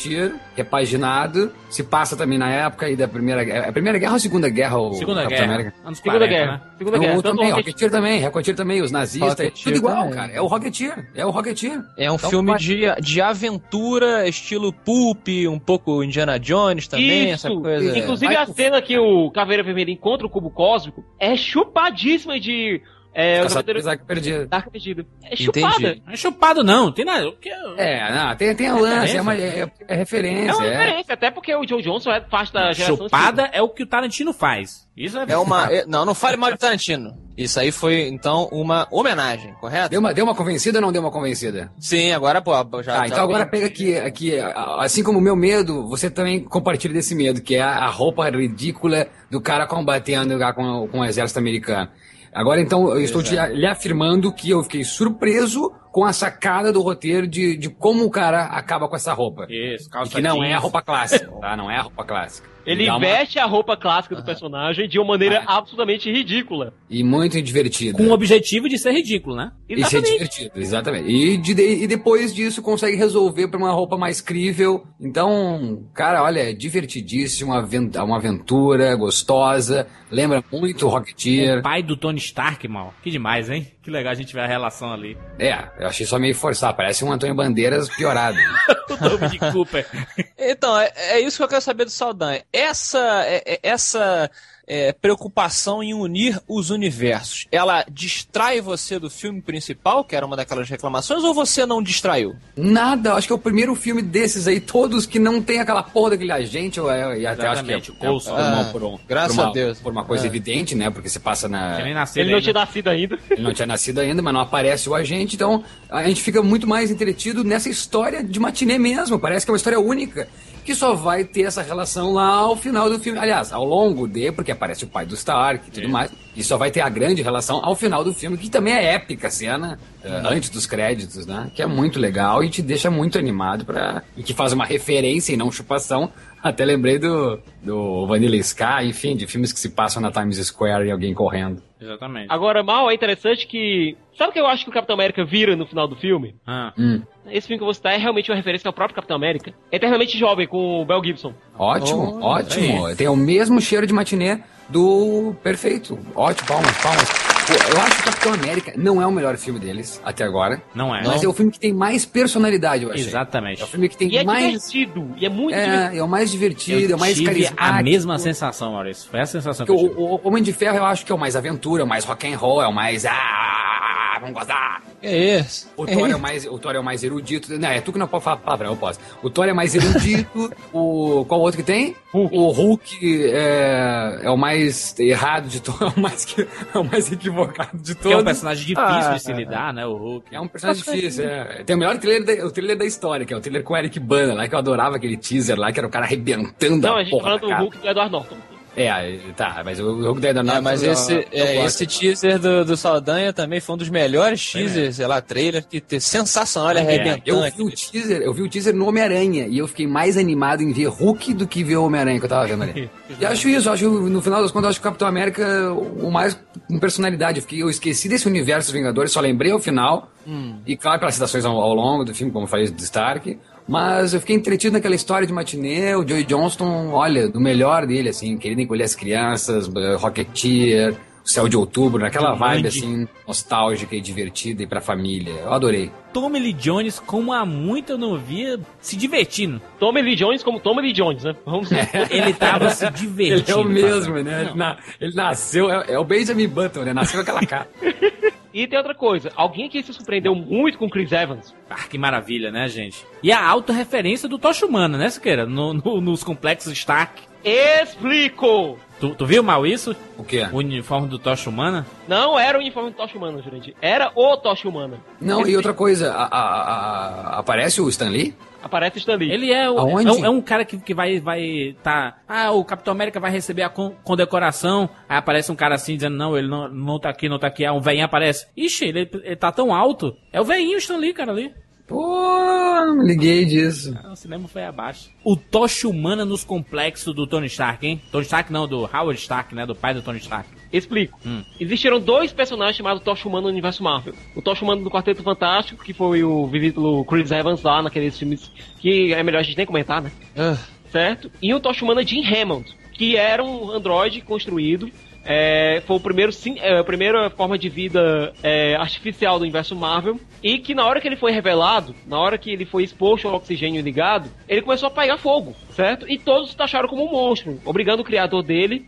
repaginado, se passa também na época aí da Primeira Guerra. A Primeira Guerra ou a Segunda Guerra? O Segunda Capitão Guerra. América? Anos Segunda quarenta, Guerra. né? Segunda Não, Guerra. o Tanto também, o Rocketeer também, Rocketeer também, os nazistas, Rocketeer tudo igual, também. cara. É o Rocketeer, é o Rocketeer. É um Então, filme vai- de, de aventura, estilo Pulp, um pouco Indiana Jones também, Isso. essa coisa. Inclusive Vai a pro- cena que o Caveira Vermelha encontra o cubo cósmico é chupadíssima de... É, os Caçadores aventureiros da Arca Perdida. da Arca Perdida. É Entendi. chupada. Não é chupado, não. Tem nada. o que- É, não, tem, tem a lance, é, uma, é, é referência. É uma é. referência, até porque o Joe Johnson é parte da geração... Chupada é o que o Tarantino faz. Isso é, É uma. é- não, não fale mal de Tarantino. Isso aí foi, então, uma homenagem, correto? Deu uma, deu uma convencida ou não deu uma convencida? Sim, agora, pô, já. Ah, então agora pega aqui, aqui, assim como o meu medo, você também compartilha desse medo, que é a roupa ridícula do cara combatendo lá com, com o exército americano. Agora, então, eu estou te, lhe afirmando que eu fiquei surpreso com a sacada do roteiro de, de como o cara acaba com essa roupa. Isso, E calça que não jeans. é a roupa clássica, tá? Não é a roupa clássica. Ele Dá uma- veste a roupa clássica do personagem de uma maneira absolutamente ridícula. E muito divertida. Com o objetivo de ser ridículo, né? E ser divertido, exatamente. E, de, e depois disso consegue resolver pra uma roupa mais crível. Então, cara, olha, é divertidíssimo, uma aven- uma aventura gostosa. Lembra muito o Rocketeer. O pai do Tony Stark, mal. Que demais, hein? Que legal a gente ver a relação ali. É, eu achei só meio forçado. Parece um Antônio Bandeiras piorado. O Dominic Cooper. Então, é, é isso que eu quero saber do Saldanha. Essa, é- é- essa é, preocupação em unir os universos, ela distrai você do filme principal, que era uma daquelas reclamações, ou você não distraiu? Nada, eu acho que é o primeiro filme desses aí, todos que não tem aquela porra daquele agente, ou é, e até acho que é, Exatamente, o é, Coulson. por uma- Ah, por um- graças por uma- a Deus. por uma coisa É. evidente, né? Porque se passa na. Tinha nem nascido Ele não ainda. tinha nascido ainda. Ele não tinha nascido ainda, mas não aparece o agente, então a gente fica muito mais entretido nessa história de matinê mesmo. Parece que é uma história única, que só vai ter essa relação lá ao final do filme. Aliás, ao longo de, porque aparece o pai do Stark e tudo mais, e só vai ter a grande relação ao final do filme, que também é épica a cena, eh, antes dos créditos, né? Que é muito legal e te deixa muito animado pra... e que faz uma referência e não chupação. Até lembrei do, do Vanilla Sky, enfim, de filmes que se passam na Times Square e alguém correndo. Exatamente. Agora, mal, é interessante que... Sabe o que eu acho que o Capitão América vira no final do filme? Ah. Hum. Esse filme que eu vou citar é realmente uma referência ao próprio Capitão América. Eternamente Jovem, com o Mel Gibson. Ótimo, Oh, ótimo. Tem o mesmo cheiro de matinê do Perfeito. Ótimo, palmas, palmas. Pô, eu acho que o Capitão América não é o melhor filme deles, até agora. Não é. Mas é o filme que tem mais personalidade, eu achei. Exatamente. É o filme que tem E é mais... divertido. E é muito divertido. É, é o mais divertido, é o mais tive carismático. a mesma sensação, Maurício. Foi a sensação que Porque eu o, tive. o Homem de Ferro eu acho que é o mais aventura, é o mais rock and roll, é o mais... Ah, vamos gozar. É isso. O Thor é o mais, o Thor é o mais erudito. Não, é tu que não pode falar palavrão, eu posso. O Thor é mais erudito. o qual outro que tem? Hulk. O Hulk é, é o mais errado de todos, é o mais que- é o mais equivocado de Que é um todos. personagem difícil Ah, de se lidar, né? O Hulk. É um personagem difícil, é. Tem o melhor trailer da, o trailer da história, que é o trailer com o Eric Bana lá, que eu adorava aquele teaser lá, que era o cara arrebentando Não, a a gente tá porra falando da do cara. Hulk do Edward Norton. É, tá, mas o Hulk da Edward É, mas eu- esse, eu é, gosto. esse teaser do, do Saldanha também foi um dos melhores teasers, sei lá, trailer, que ter sensacional, ele É, arrebentando. Eu vi o teaser, eu vi o teaser no Homem-Aranha e eu fiquei mais animado em ver Hulk do que ver o Homem-Aranha que eu tava vendo ali. E acho isso, acho no final das contas, acho que o Capitão América o mais com personalidade. Eu, fiquei, eu esqueci desse universo dos Vingadores, só lembrei ao final. E claro, pelas citações ao, ao longo do filme, como eu falei do Stark. Mas eu fiquei entretido naquela história de matinê, o Joey Johnston, olha, do melhor dele, assim, querendo encolher as crianças, uh, Rocketeer, o Céu de Outubro, naquela vibe, assim, nostálgica e divertida e pra família. Eu adorei. Tommy Lee Jones, como há muito eu não via, se divertindo. Tommy Lee Jones como Tommy Lee Jones, né? Vamos Ele tava se divertindo. Ele é o mesmo, passando. né? Ele, na- ele nasceu, é, é o Benjamin Button, né? Nasceu com aquela cara. E tem outra coisa, alguém que se surpreendeu muito com Chris Evans. Ah, que maravilha, né, gente? E a autorreferência do Tocha Humana, né, Siqueira? No, no- nos complexos Stark. Explico! Tu, tu viu mal isso? O quê? O uniforme do Tocha Humana? Não era o uniforme do Tocha Humana, Jurandir. Era o Tocha Humana. Não, Ele e outra coisa, a- a- a- aparece o Stan Lee? Aparece Stan Lee. Ele é, o, Aonde? é, um, é um cara que, que vai, vai tá... Ah, o Capitão América vai receber a con- condecoração. Aí aparece um cara assim, dizendo, não, ele não, não tá aqui, não tá aqui. Aí um velhinho aparece. Ixi, ele, ele tá tão alto. É o velhinho Stan Lee, cara, ali. Pô, não me liguei disso. Ah, o cinema foi abaixo. O Tocha Humana nos complexos do Tony Stark, hein? Tony Stark não, do Howard Stark, né? Do pai do Tony Stark. Explico. Hum. Existiram dois personagens chamados Tocha Humana no universo Marvel. O Tocha Humana do Quarteto Fantástico, que foi o vivido pelo Chris Evans lá naqueles filmes que é melhor a gente nem comentar, né? Uh. Certo? E o Tocha Humana Jim Hammond, que era um androide construído. É, foi o primeiro, sim, é, a primeira forma de vida é, artificial do universo Marvel. E que na hora que ele foi revelado, na hora que ele foi exposto ao oxigênio ligado, ele começou a pegar fogo, certo? E todos o taxaram como um monstro, obrigando o criador dele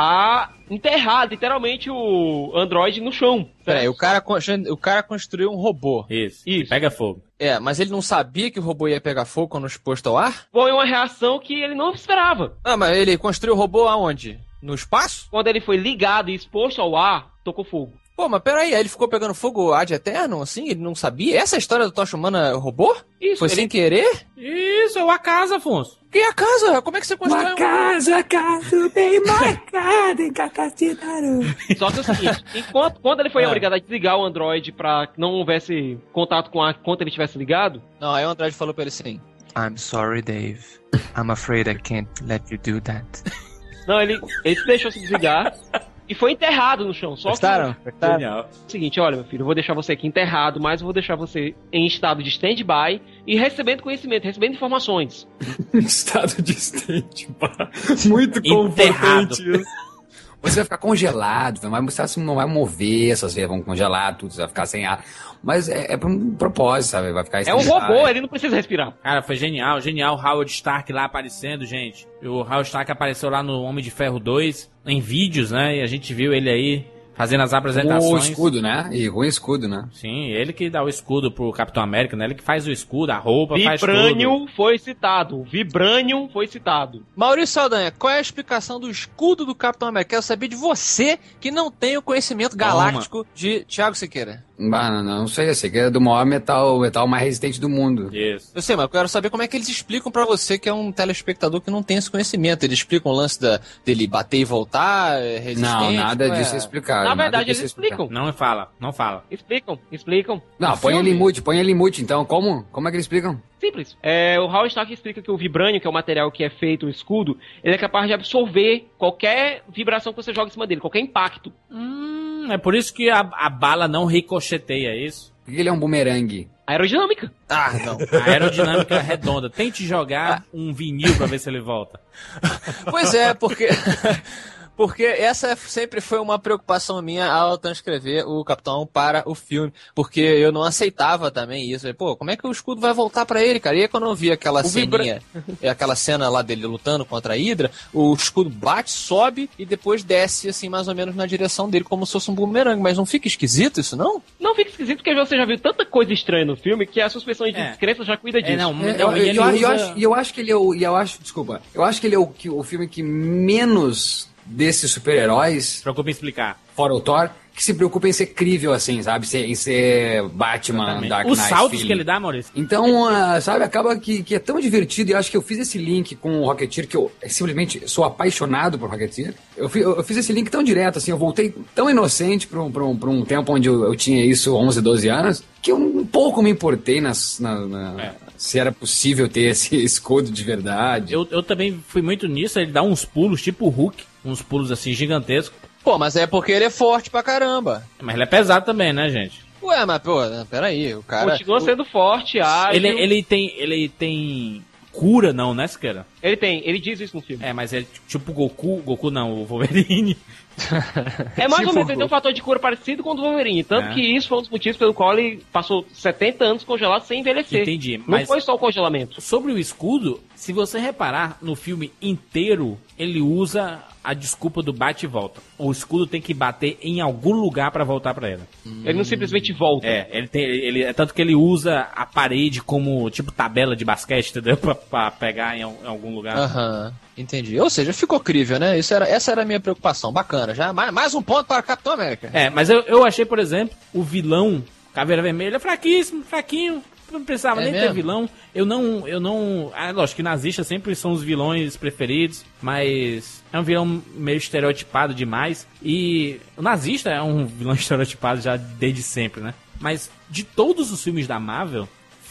a enterrar literalmente o androide no chão. Peraí, o cara, o cara construiu um robô. Isso, Isso. Pega fogo. É, mas ele não sabia que o robô ia pegar fogo quando exposto ao ar? Foi uma reação que ele não esperava. Ah, mas ele construiu o robô aonde? No espaço? Quando ele foi ligado e exposto ao ar, tocou fogo. Pô, mas peraí, aí ele ficou pegando fogo ad eterno, assim? Ele não sabia? Essa é a história do Tocha Humana robô? Isso, Foi ele... sem querer? Isso, é o Acaso, Afonso. Que é a casa? Como é que você constrói Uma um... casa, casa bem marcada em Cacacitaru. Só que é o seguinte, enquanto, quando ele foi É. obrigado a desligar o Android pra que não houvesse contato com a enquanto ele estivesse ligado... Não, aí o Android falou pra ele assim... I'm sorry, Dave. I'm afraid I can't let you do that. Não, ele, ele deixou se desligar e foi enterrado no chão. Só Gostaram? que... Gostaram? Genial. É o seguinte, olha, meu filho, eu vou deixar você aqui enterrado, mas eu vou deixar você em estado de stand-by e recebendo conhecimento, recebendo informações. Estado de stand-by. Muito Enterrado. confortante isso. Você vai ficar congelado, não vai, você não vai mover, essas veias vão congelar tudo, você vai ficar sem ar. Mas é, é pra um propósito, sabe? Vai ficar É um stand-by. robô, ele não precisa respirar. Cara, foi genial, genial. Howard Stark lá aparecendo, gente. O Howard Stark apareceu lá no Homem de Ferro dois, em vídeos, né? E a gente viu ele aí fazendo as apresentações. O escudo, né? E com o escudo, né? Sim, ele que dá o escudo pro Capitão América, né? Ele que faz o escudo, a roupa, faz tudo. Vibranium foi citado. Vibranium foi citado. Maurício Saldanha, qual é a explicação do escudo do Capitão América? Quero saber de você que não tem o conhecimento galáctico de Thiago Siqueira. Bah, não, não sei, eu sei que é do maior metal, metal mais resistente do mundo. Isso. Eu sei, mas eu quero saber como é que eles explicam pra você que é um telespectador que não tem esse conhecimento. Eles explicam o lance da, dele bater e voltar, é resistente? Não, nada qual disso é é? explicado. Na nada verdade, disso eles é explicado. explicam. Não fala, não fala. Explicam, explicam. Não, No põe ele em filme, mute, põe ele em mute, então. Como? Como é que eles explicam? Simples. É, o Howard Stark explica que o vibrânio, que é o material que é feito o escudo, ele é capaz de absorver qualquer vibração que você joga em cima dele, qualquer impacto. Hum, é por isso que a, a bala não ricocheteia, é isso? Por que ele é um bumerangue? Aerodinâmica. Ah, não. A aerodinâmica é redonda. Tente jogar um vinil pra ver se ele volta. Pois é, porque... Porque essa sempre foi uma preocupação minha ao transcrever o Capitão para o filme. Porque eu não aceitava também isso. Pô, como é que o escudo vai voltar pra ele, cara? E aí quando eu vi aquela O ceninha, vibra... aquela cena lá dele lutando contra a Hydra, o escudo bate, sobe e depois desce, assim, mais ou menos na direção dele, como se fosse um bumerangue. Mas não fica esquisito isso, não? Não fica esquisito, porque você já viu tanta coisa estranha no filme que a suspensão de É. descrença já cuida disso. É, não, É, não, eu, e ele eu, eu usa- acho, e eu acho que ele é o. E eu acho, desculpa. Eu acho que ele é o, que, o filme que menos desses super-heróis, Se preocupa em explicar. fora o Thor, que se preocupa em ser crível, assim, sabe? Ser- em ser Batman, Exatamente. Dark Os Knight. saltos feeling. que ele dá, Maurício. Então, ah, sabe, acaba que, que é tão divertido. E eu acho que eu fiz esse link com o Rocketeer, que eu simplesmente sou apaixonado por Rocketeer. Eu, fi- eu fiz esse link tão direto, assim, eu voltei tão inocente pra um, pra um, pra um tempo onde eu, eu tinha isso, onze, doze anos, que eu um pouco me importei nas, na, na- É. se era possível ter esse escudo de verdade. Eu, eu também fui muito nisso, ele dá uns pulos, tipo o Hulk, uns pulos assim gigantescos. Pô, mas é porque ele é forte pra caramba. Mas ele é pesado também, né, gente? Ué, mas pô, peraí, o cara... Continua sendo forte, ágil. Ele, ele tem. Ele tem. Cura, não, né, Siqueira? Ele tem, ele diz isso no filme. É, mas é tipo o Goku, Goku não, o Wolverine. É mais Tipo ou menos, ele tem um fator de cura parecido com o do Wolverine. Tanto É. que isso foi um dos motivos pelo qual ele passou setenta anos congelado sem envelhecer. Entendi, Não mas- foi só o congelamento. Sobre o escudo, se você reparar no filme inteiro, ele usa a desculpa do bate e volta. O escudo tem que bater em algum lugar pra voltar pra ele. Ele não simplesmente volta. É, ele tem, ele, é tanto que ele usa a parede como tipo tabela de basquete, entendeu? Pra, pra pegar em, al- em algum lugar. Aham, entendi. Ou seja, ficou crível, né? Isso era, essa era a minha preocupação. Bacana. Já mais, mais um ponto para Capitão América. É, mas eu, eu achei, por exemplo, o vilão Caveira Vermelha é fraquíssimo, fraquinho. Não precisava É nem mesmo? ter vilão. Eu não, eu não... Ah, lógico que nazistas sempre são os vilões preferidos, mas é um vilão meio estereotipado demais. E o nazista é um vilão estereotipado já desde sempre, né? Mas de todos os filmes da Marvel,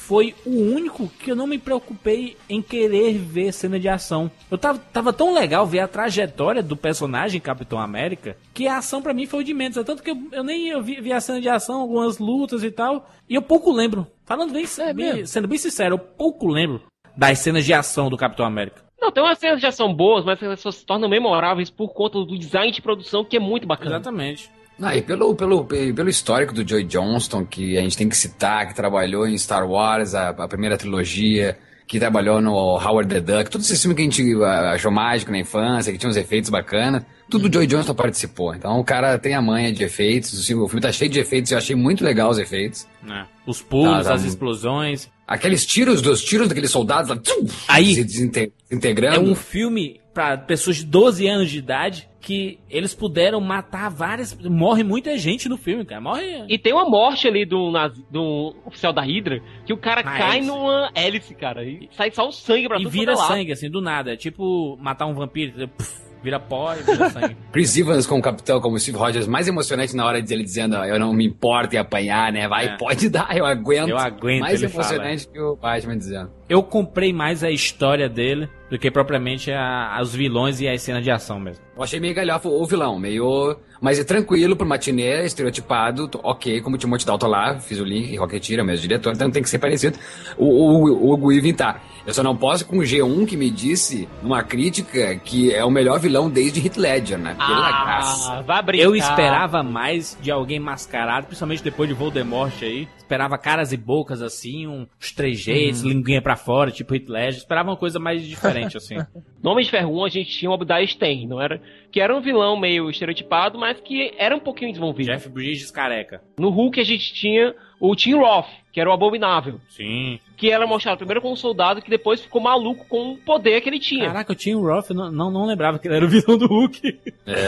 foi o único que eu não me preocupei em querer ver cena de ação. Eu tava, tava tão legal ver a trajetória do personagem Capitão América, que a ação pra mim foi de menos. Tanto que eu, eu nem eu vi, vi a cena de ação, algumas lutas e tal, e eu pouco lembro. Falando bem, é bem sendo bem sincero, eu pouco lembro das cenas de ação do Capitão América. Não, tem umas cenas que já são boas, mas elas se tornam memoráveis por conta do design de produção, que é muito bacana. Exatamente. Ah, e pelo, pelo, pelo histórico do Joy Johnston, que a gente tem que citar, que trabalhou em Star Wars, a, a primeira trilogia, que trabalhou no Howard the Duck, todos esses filmes que a gente achou mágico na infância, que tinha uns efeitos bacanas, tudo o Joy Johnston participou. Então o cara tem a manha de efeitos, o filme, o filme tá cheio de efeitos, eu achei muito legal os efeitos. É. Os pulos, tá, tá, as explosões. Aqueles tiros dos tiros daqueles soldados lá, tchum, aí, se desintegrando. É um filme para pessoas de doze anos de idade que eles puderam matar várias... Morre muita gente no filme, cara. Morre... E tem uma morte ali do, do oficial da Hydra, que o cara Na cai hélice. numa hélice, cara. E sai só o sangue pra E tudo vira quanto é lado. sangue, assim, do nada. É tipo matar um vampiro, puf, vira pó e vira sangue. Chris Evans como capitão, como Steve Rogers, mais emocionante na hora de ele dizendo, eu não me importo em apanhar, né? Vai, É. pode dar, eu aguento. Eu aguento, Mais ele emocionante que o Batman dizendo. Eu comprei mais a história dele do que propriamente a, os vilões e as cenas de ação mesmo. Eu achei meio galhofa o vilão, meio... Mas é tranquilo pro matinê, estereotipado, t- ok, como o Timothy Dalton lá, fiz o link, Rocketeer, é o mesmo diretor, então tem que ser parecido. O, o, o Hugo Weaving tá. Eu só não posso com o G um que me disse, numa crítica, que é o melhor vilão desde Heath Ledger, né? Pela Ah, graça. vai brincar. Eu esperava mais de alguém mascarado, principalmente depois de Voldemort aí. Esperava caras e bocas assim, uns trejeitos, Uhum. linguinha pra fora, tipo Heath Ledger. Esperava uma coisa mais diferente, assim. No Homem de Ferro um a gente tinha o Obadiah Stane, não era? Que era um vilão meio estereotipado, mas que era um pouquinho desenvolvido. Jeff Bridges careca. No Hulk a gente tinha o Tim Roth, que era o Abominável. Sim. Que era mostrado primeiro como um soldado que depois ficou maluco com o poder que ele tinha. Caraca, o Tim Roth, não, não, não lembrava que ele era o vilão do Hulk.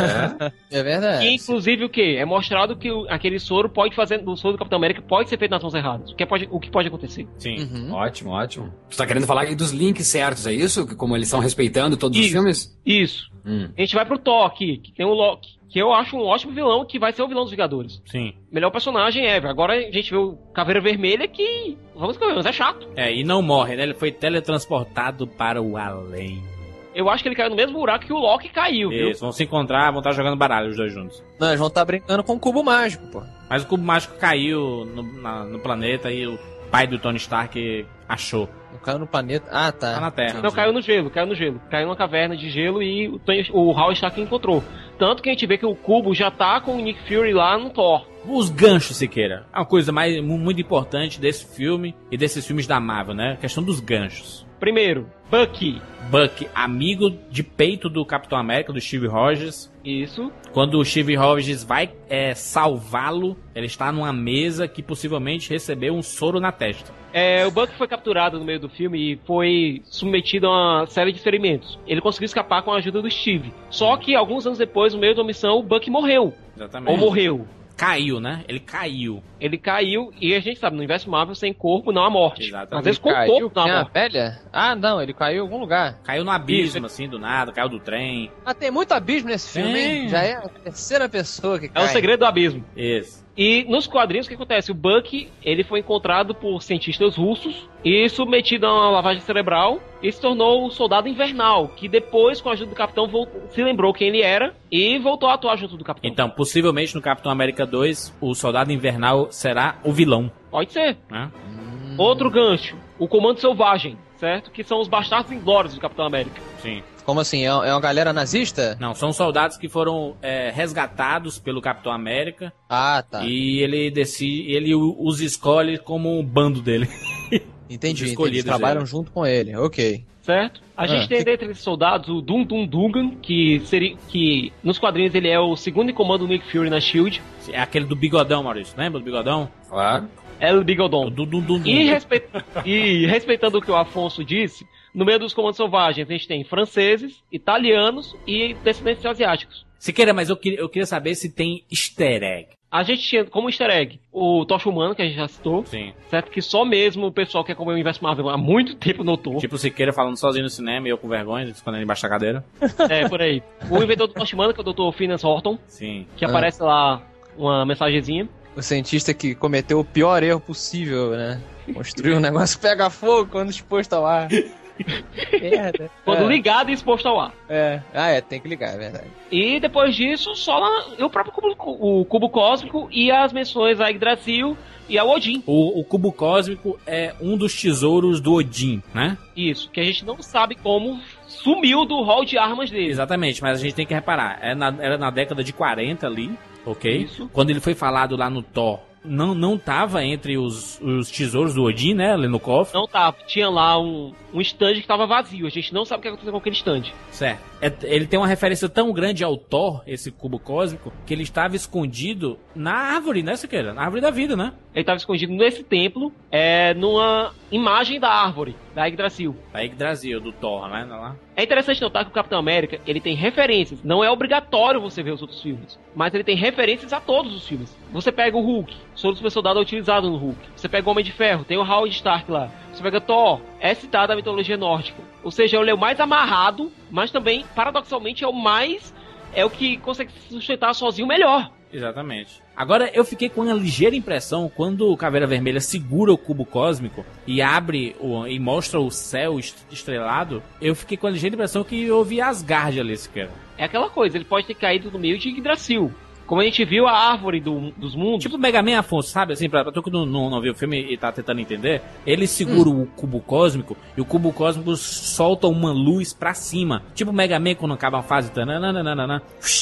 É. É verdade. E inclusive o que? É mostrado que o- aquele soro pode fazer, o soro do Capitão América pode ser feito nas mãos erradas. O que pode, o que pode acontecer. Sim. Uhum. Ótimo, ótimo. Tu tá querendo falar aí dos links certos, é isso? Que como eles estão respeitando todos os Isso. filmes? Isso. Hum. A gente vai pro Thor aqui, que tem o Loki, que eu acho um ótimo vilão, que vai ser o vilão dos Vingadores. Sim. Melhor personagem ever. Agora a gente vê o Caveira Vermelha que, vamos convenhamos, é chato. É, e não morre, né? Ele foi teletransportado para o além. Eu acho que ele caiu no mesmo buraco que o Loki caiu, viu? Eles vão se encontrar, vão estar jogando baralho os dois juntos. Não, eles vão estar brincando com o cubo mágico, pô. Mas o cubo mágico caiu no, na- no planeta e o pai do Tony Stark achou. Não caiu no planeta. Ah, tá. Tá na Terra. Não, caiu no gelo, caiu no gelo. Caiu numa caverna de gelo e o, Tony- o Howard Stark encontrou. Tanto que a gente vê que o cubo já tá com o Nick Fury lá no Thor. Os ganchos, Siqueira. É uma coisa mais, mu- muito importante desse filme e desses filmes da Marvel, né? A questão dos ganchos. Primeiro, Bucky. Bucky, amigo de peito do Capitão América, do Steve Rogers. Isso. Quando o Steve Rogers vai é, salvá-lo, ele está numa mesa que possivelmente recebeu um soro na testa. É, o Bucky foi capturado no meio do filme e foi submetido a uma série de experimentos. Ele conseguiu escapar com a ajuda do Steve. Só que alguns anos depois, no meio da missão, o Bucky morreu. Exatamente. Ou morreu. Caiu, né? Ele caiu. Ele caiu e a gente sabe, no universo Marvel, sem corpo não há morte. Exatamente. Às vezes com Caiu, corpo não tem há uma morte. velha? Ah, não, ele caiu em algum lugar. Caiu no abismo, assim, do nada. Caiu do trem. Ah, tem muito abismo nesse filme, Tem. hein? Já é a terceira pessoa que É cai. o segredo do abismo. Isso. E nos quadrinhos o que acontece? O Bucky, ele foi encontrado por cientistas russos e submetido a uma lavagem cerebral e se tornou o Soldado Invernal, que depois, com a ajuda do Capitão, voltou- se lembrou quem ele era e voltou a atuar junto do Capitão. Então, possivelmente no Capitão América dois, o Soldado Invernal será o vilão, Pode ser. né? Outro gancho, o Comando Selvagem, certo? Que são os bastardos inglórios do Capitão América. Sim. Como assim? É é uma galera nazista? Não, são soldados que foram é, resgatados pelo Capitão América Ah, tá. e ele decide, ele o- os escolhe como um bando dele. Entendi, entendi. Eles escolhidos trabalham dele. junto com ele. Ok. Certo? A Ah, gente tem que- dentre esses soldados o Dum Dum Dugan, que seria que nos quadrinhos ele é o segundo em comando do Nick Fury na Shield. É aquele do bigodão, Maurício. Lembra do bigodão? Claro. El Bigodon. Do, do, do, do. E, respe- e respeitando o que o Afonso disse, no meio dos comandos selvagens a gente tem franceses, italianos e descendentes asiáticos. Siqueira, mas eu queria, eu queria saber se tem easter egg. A gente tinha como easter egg o Tocha Humano, que a gente já citou, Sim. certo? Que só mesmo o pessoal que acompanha o universo Marvel há muito tempo notou. Tipo o Siqueira falando sozinho no cinema e eu com vergonha, escondendo embaixo da cadeira. É, por aí. O inventor do Tocha Humano, que é o doutor Phineas Horton, Sim. que Ah. aparece lá uma mensagenzinha. O cientista que cometeu o pior erro possível, né? Construiu um negócio que pega fogo quando exposto ao ar. Merda. Quando é. ligado e exposto ao ar. É. Ah, é, tem que ligar, é verdade. E depois disso, só lá, o próprio cubo, o cubo cósmico e as menções a Yggdrasil e ao Odin. O, o cubo cósmico é um dos tesouros do Odin, né? Isso, que a gente não sabe como sumiu do hall de armas dele. Exatamente, mas a gente tem que reparar, era na, era na década de quarenta ali, ok? Isso. Quando ele foi falado lá no Thor, não, não tava entre os, os tesouros do Odin, né, ali no cofre? Não tava, tinha lá um, um stand que tava vazio, a gente não sabe o que aconteceu com aquele stand. Certo. É, ele tem uma referência tão grande ao Thor, esse cubo cósmico, que ele estava escondido na árvore, né, Siqueira? Na árvore da vida, né? Ele estava escondido nesse templo, é, numa imagem da árvore, da Yggdrasil. Da Yggdrasil, do Thor, né? Lá. É interessante notar que o Capitão América, ele tem referências. Não é obrigatório você ver os outros filmes, mas ele tem referências a todos os filmes. Você pega o Hulk, o soro do super soldado é utilizado no Hulk. Você pega o Homem de Ferro, tem o Howard Stark lá. Você pega Thor, é citado a mitologia nórdica. Ou seja, ele é o mais amarrado, mas também, paradoxalmente, é o mais... é o que consegue se sustentar sozinho melhor. Exatamente. Agora, eu fiquei com uma ligeira impressão quando o Caveira Vermelha segura o cubo cósmico e abre o, e mostra o céu estrelado. Eu fiquei com a ligeira impressão que eu vi Asgard ali, sequer. É aquela coisa, ele pode ter caído no meio de Yggdrasil. Como a gente viu a árvore do, dos mundos. Tipo o Mega Man, Afonso, sabe? Assim, pra, pra tu que não, não, não viu o filme e tá tentando entender, ele segura hum. o cubo cósmico e o cubo cósmico solta uma luz pra cima. Tipo o Mega Man quando acaba a fase. Tananana,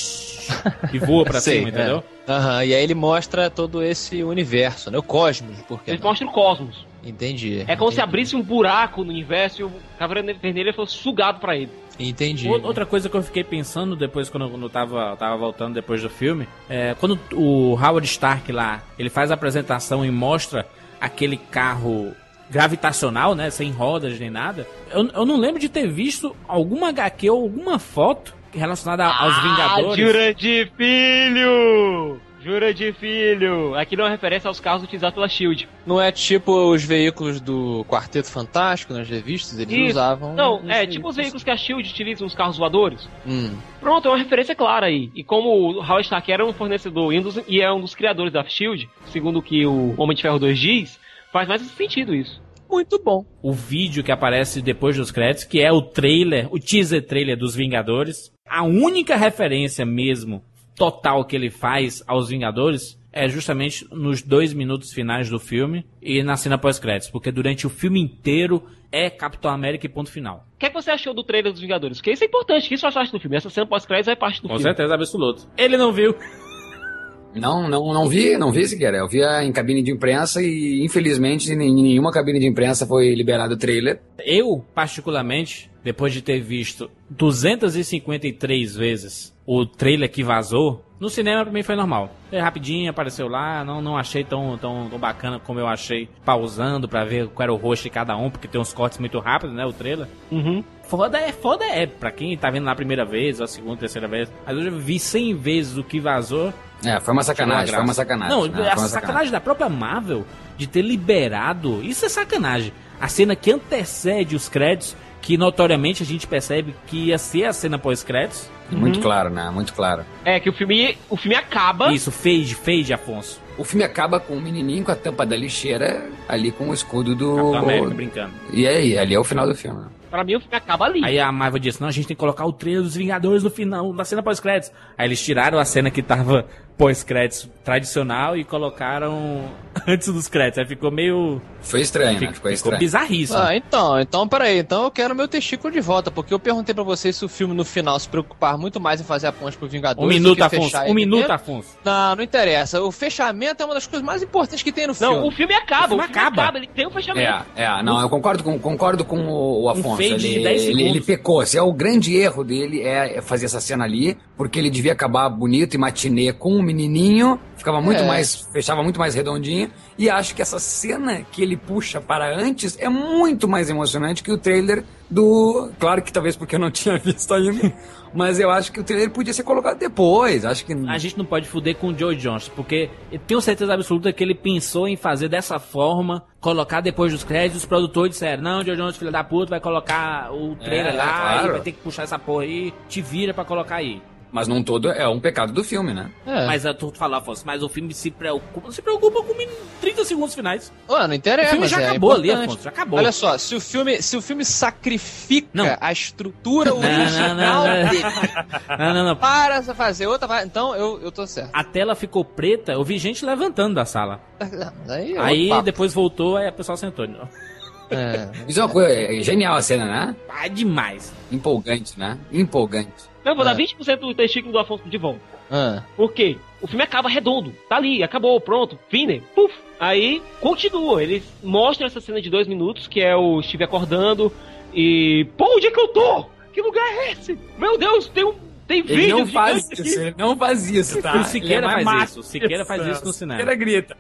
e voa pra Sei, cima, entendeu? É. Uhum, e aí ele mostra todo esse universo, né? O cosmos, porque ele não? mostra o cosmos. Entendi. É como entendi. se abrisse um buraco no universo e o Caveira Vermelha fosse sugado pra ele. Entendi. Outra coisa que eu fiquei pensando depois, quando eu tava, tava voltando depois do filme, é quando o Howard Stark lá, ele faz a apresentação e mostra aquele carro gravitacional, né, sem rodas nem nada, eu, eu não lembro de ter visto alguma agá quê ou alguma foto relacionada aos ah, Vingadores. Jurandir Filho! Jurandir Filho! Aqui não é uma referência aos carros utilizados pela SHIELD. Não é tipo os veículos do Quarteto Fantástico nas revistas? Eles Isso. usavam... Não, é tipo os veículos que a SHIELD utiliza, os carros voadores. Hum. Pronto, é uma referência clara aí. E como o Howard Stark era um fornecedor e, um dos, e é um dos criadores da SHIELD, segundo o que o Homem de Ferro dois diz, faz mais sentido isso. Muito bom. O vídeo que aparece depois dos créditos, que é o trailer, o teaser trailer dos Vingadores. A única referência mesmo, total, que ele faz aos Vingadores é justamente nos dois minutos finais do filme e na cena pós-créditos, porque durante o filme inteiro é Capitão América e ponto final. O que, é que você achou do trailer dos Vingadores? Porque isso é importante, que isso faz parte do filme. Essa cena pós-créditos é parte do Com filme. Com certeza absoluta. Ele não viu. Não, não, não vi, não vi sequer. Eu vi em cabine de imprensa e, infelizmente, em nenhuma cabine de imprensa foi liberado o trailer. Eu, particularmente, depois de ter visto duzentas e cinquenta e três vezes o trailer que vazou, no cinema pra mim foi normal. Foi rapidinho, apareceu lá, não, não achei tão, tão, tão bacana como eu achei pausando pra ver qual era o rosto de cada um, porque tem uns cortes muito rápidos, né, o trailer. Uhum. Foda é, foda é, pra quem tá vendo lá a primeira vez, ou a segunda, terceira vez. Mas eu já vi cem vezes o que vazou. É, foi uma sacanagem, foi uma sacanagem. Não, né? a Foi uma sacanagem, sacanagem da própria Marvel de ter liberado, isso é sacanagem. A cena que antecede os créditos, que notoriamente a gente percebe que ia ser a cena pós-créditos. Muito uhum. claro, né? Muito claro. É, que o filme, o filme acaba... Isso, fade, fade, Afonso. O filme acaba com o menininho com a tampa da lixeira ali com o escudo do... Capitão América brincando. E aí, ali é o final do filme. Pra mim o filme acaba ali. Aí a Marvel disse, não, a gente tem que colocar o trailer dos Vingadores no final, na cena pós-créditos. Aí eles tiraram a cena que tava pós-créditos tradicional e colocaram antes dos créditos. Aí ficou meio... Foi estranho, Fic... né? Ficou estranho. estranho. Bizarríssimo. Ah, então, então peraí, então eu quero meu testículo de volta, porque eu perguntei pra vocês se o filme no final se preocupar muito mais em fazer a ponte pro Vingadores. Um minuto, do que Afonso, fechar um ele minuto, mesmo. Afonso. Não, não interessa. O fechamento é uma das coisas mais importantes que tem no filme. Não, o filme acaba, o filme, o filme acaba. acaba, ele tem um fechamento. É, é, não, eu concordo com, concordo com o, o Afonso. Um fade ele, de dez ele, segundos. ele pecou. Se é o grande erro dele é fazer essa cena ali, porque ele devia acabar bonito e matinê com o menininho, ficava muito É. mais, fechava muito mais redondinho, e acho que essa cena que ele puxa para antes é muito mais emocionante que o trailer do... Claro que talvez porque eu não tinha visto ainda, mas eu acho que o trailer podia ser colocado depois, acho que... A gente não pode fuder com o Joe Johnson, porque eu tenho certeza absoluta que ele pensou em fazer dessa forma, colocar depois dos créditos, os produtores disseram, não, Joe Johnson, filho da puta, vai colocar o trailer É, lá, claro. e vai ter que puxar essa porra aí, te vira pra colocar aí. Mas não todo é um pecado do filme, né? É. Mas tu falar, Afonso, mas o filme se preocupa, se preocupa com trinta segundos finais. Ué, não interessa. O filme já é acabou importante. ali, Afonso, já acabou. Olha só, se o filme, se o filme sacrifica não. a estrutura original não, não, não, não. dele não, não, não. para fazer outra, então eu, eu tô certo. A tela ficou preta, eu vi gente levantando da sala. Aí, é aí depois voltou, aí o pessoal sentou. É. Isso é uma coisa é genial a cena, né? Ah, demais. Empolgante, né? Empolgante. Eu vou é. dar vinte por cento do testículo do Afonso de volta. Ah. Por quê? O filme acaba redondo. Tá ali, acabou, pronto. Fim, né? Puf. Aí, continua. Eles mostram essa cena de dois minutos, que é o Steve acordando e... Pô, onde é que eu tô? Que lugar é esse? Meu Deus, tem um... Tem vídeo. Ele não faz isso, ele não faz isso, tá? O Siqueira é faz isso, o Siqueira faz isso no cinema. O Siqueira grita,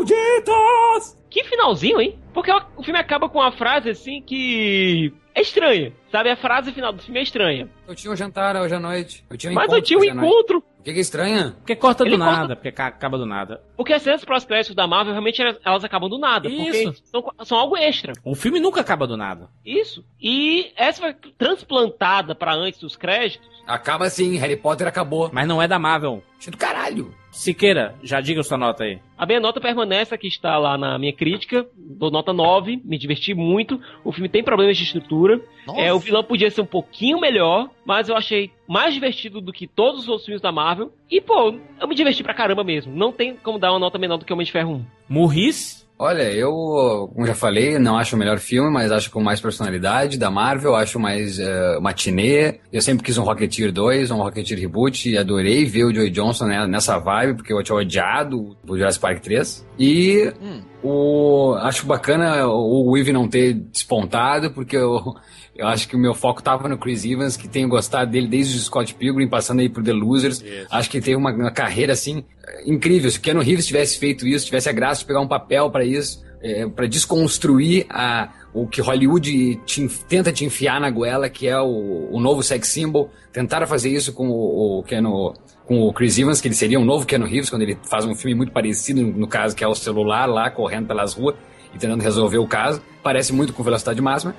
malditos! Que finalzinho, hein? Porque o filme acaba com uma frase assim que... é estranha, sabe? A frase final do filme é estranha. Eu tinha um jantar hoje à noite. Eu tinha um Mas encontro eu tinha um O encontro. que, que é estranha? Porque corta Ele do corta... nada, porque acaba do nada. Porque as cenas pós-créditos da Marvel, realmente, elas acabam do nada. Isso. Porque são, são algo extra. O filme nunca acaba do nada. Isso. E essa foi transplantada pra antes dos créditos. Acaba assim, Harry Potter acabou. Mas não é da Marvel. Do caralho. Siqueira, já diga sua nota aí. A minha nota permanece, que está lá na minha crítica. Dou nota nove, me diverti muito. O filme tem problemas de estrutura. É, o vilão podia ser um pouquinho melhor, mas eu achei mais divertido do que todos os outros filmes da Marvel. E, pô, eu me diverti pra caramba mesmo. Não tem como dar uma nota menor do que Homem de Ferro um. Morris? Olha, eu, como já falei, não acho o melhor filme, mas acho com mais personalidade da Marvel, acho mais uh, matinê. Eu sempre quis um Rocketeer dois, um Rocketeer reboot, e adorei ver o Joey Johnson, né, nessa vibe, porque eu tinha odiado o Jurassic Park três. E hum. o, acho bacana o Weave não ter despontado, porque eu... Eu acho que o meu foco tava no Chris Evans, que tenho gostado dele desde o Scott Pilgrim, passando aí por The Losers. Yes. Acho que ele teve uma, uma carreira, assim, incrível. Se o Keanu Reeves tivesse feito isso, tivesse a graça de pegar um papel pra isso, é, pra desconstruir a, o que Hollywood te, tenta te enfiar na goela, que é o, o novo sex symbol. Tentaram fazer isso com o, o Keanu... com o Chris Evans, que ele seria um novo Keanu Reeves, quando ele faz um filme muito parecido, no caso, que é o celular lá, correndo pelas ruas e tentando resolver o caso. Parece muito com Velocidade Máxima.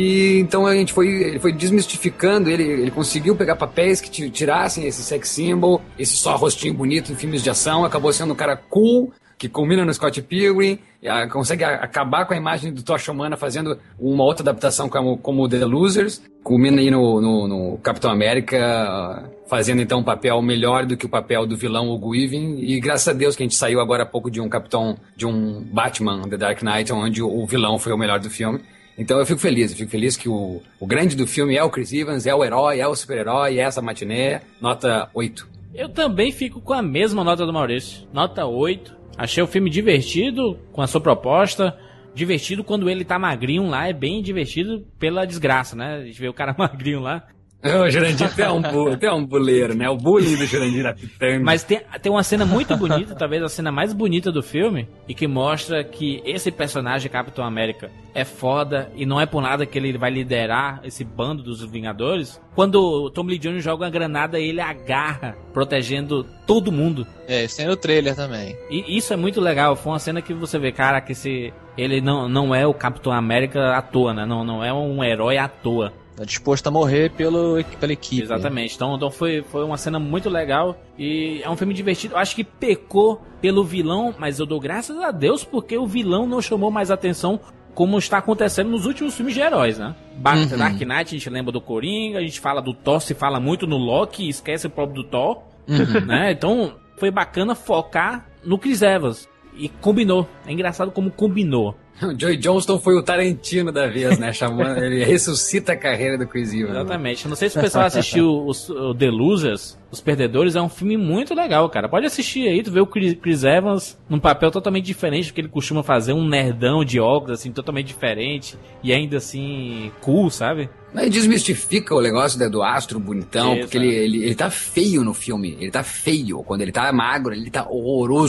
E então a gente foi, ele foi desmistificando, ele, ele conseguiu pegar papéis que tirassem esse sex symbol, esse só rostinho bonito em filmes de ação, acabou sendo um cara cool, que combina no Scott Pilgrim, a, consegue a, acabar com a imagem do Tocha Humana fazendo uma outra adaptação como, como The Losers, culmina aí no, no, no Capitão América, fazendo então um papel melhor do que o papel do vilão Hugo Weaving, e graças a Deus que a gente saiu agora há pouco de um Capitão, de um Batman, The Dark Knight, onde o, o vilão foi o melhor do filme. Então eu fico feliz, eu fico feliz que o, o grande do filme é o Chris Evans, é o herói, é o super-herói, é essa matinê, nota oito. Eu também fico com a mesma nota do Maurício, nota oito. Achei o filme divertido com a sua proposta. Divertido quando ele tá magrinho lá, é bem divertido pela desgraça, né? A gente vê o cara magrinho lá. O Jurandir é um, bu- é um buleiro, né? O bullying do Jurandir apitando. Mas tem, tem uma cena muito bonita, talvez a cena mais bonita do filme, e que mostra que esse personagem, Capitão América, é foda, e não é por nada que ele vai liderar esse bando dos Vingadores. Quando o Tommy Lee Jones joga uma granada, ele agarra, protegendo todo mundo. É, isso tem no trailer também. E isso é muito legal, foi uma cena que você vê, cara, que esse, ele não, não é o Capitão América à toa, né? Não, não é um herói à toa. Tá disposto a morrer pelo, pela equipe. Exatamente. Então, então foi, foi uma cena muito legal. E é um filme divertido. Acho que pecou pelo vilão, mas eu dou graças a Deus porque o vilão não chamou mais atenção, como está acontecendo nos últimos filmes de heróis, né? Uhum. Dark Knight, a gente lembra do Coringa, a gente fala do Thor, se fala muito no Loki, esquece o próprio do Thor. Uhum. Né? Então, foi bacana focar no Chris Evans. E combinou. É engraçado como combinou. O Joey Johnston foi o Tarantino da vez, né? Chamando, ele ressuscita a carreira do Chris Evans. Exatamente. Não sei se o pessoal assistiu os, o The Losers, Os Perdedores, é um filme muito legal, cara. Pode assistir aí, tu vê o Chris, Chris Evans num papel totalmente diferente do que ele costuma fazer, um nerdão de óculos, assim, totalmente diferente, e ainda assim, cool, sabe? Mas desmistifica o negócio do astro bonitão, Isso, porque ele, ele, ele tá feio no filme, ele tá feio. Quando ele tá magro, ele tá horroroso.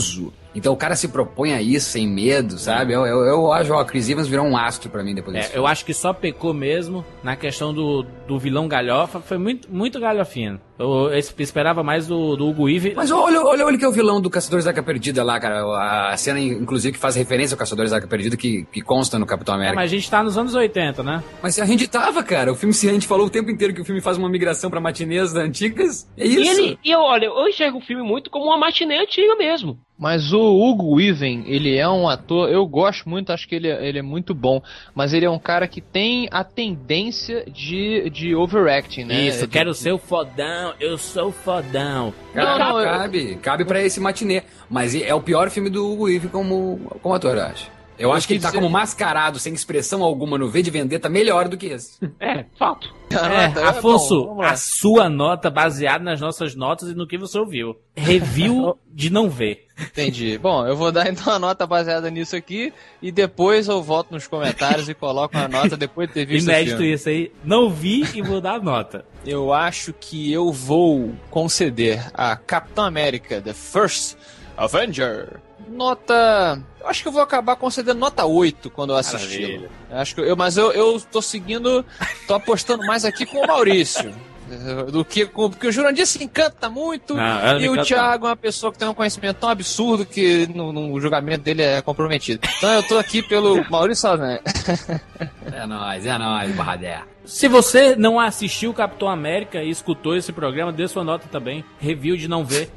Então o cara se propõe a isso sem medo, sabe? Eu, eu, eu acho, ó, Chris Evans virou um astro pra mim depois É, disso. eu acho que só pecou mesmo na questão do, do vilão galhofa, foi muito, muito galhofinho. Eu, eu esperava mais do, do Hugo Weaving. Mas olha, olha, olha que é o vilão do Caçadores da Arca Perdida lá, cara. A cena, inclusive, que faz referência ao Caçadores da Arca Perdida, que, que consta no Capitão América. É, mas a gente tá nos anos oitenta, né? Mas a gente tava, cara. O filme, se a gente falou o tempo inteiro que o filme faz uma migração pra matinês antigas, é isso. E, ele, e eu, olha, eu enxergo o filme muito como uma matinê antiga mesmo. Mas o Hugo Weaving, ele é um ator, eu gosto muito, acho que ele é, ele é muito bom, mas ele é um cara que tem a tendência de, de overacting, né? Isso, de... quero ser o fodão, eu sou o fodão. Cara, Não, não, cabe, eu... cabe pra esse matinê. Mas é o pior filme do Hugo Weaving como, como ator, eu acho. Eu, eu acho que ele tá dizer... como mascarado, sem expressão alguma no V de Vendetta, melhor do que esse. É, fato. É, é, Afonso, bom, a sua nota baseada nas nossas notas e no que você ouviu. Review de não ver. Entendi. Bom, eu vou dar então a nota baseada nisso aqui e depois eu volto nos comentários e coloco a nota depois de ter visto Inédito o filme. Isso aí. Não vi e vou dar a nota. Eu acho que eu vou conceder a Capitão América, The First Avenger, nota... Eu acho que eu vou acabar concedendo nota oito quando eu assisti. Acho que eu, mas eu, eu tô seguindo, tô apostando mais aqui com o Maurício. Do que com, porque o Jurandir se encanta muito não, e o encanta. Thiago é uma pessoa que tem um conhecimento tão absurdo que no, no julgamento dele é comprometido. Então eu tô aqui pelo Maurício Saldanha. É nóis, é nóis, Barradé. Se você não assistiu Capitão América e escutou esse programa, dê sua nota também. Review de não ver.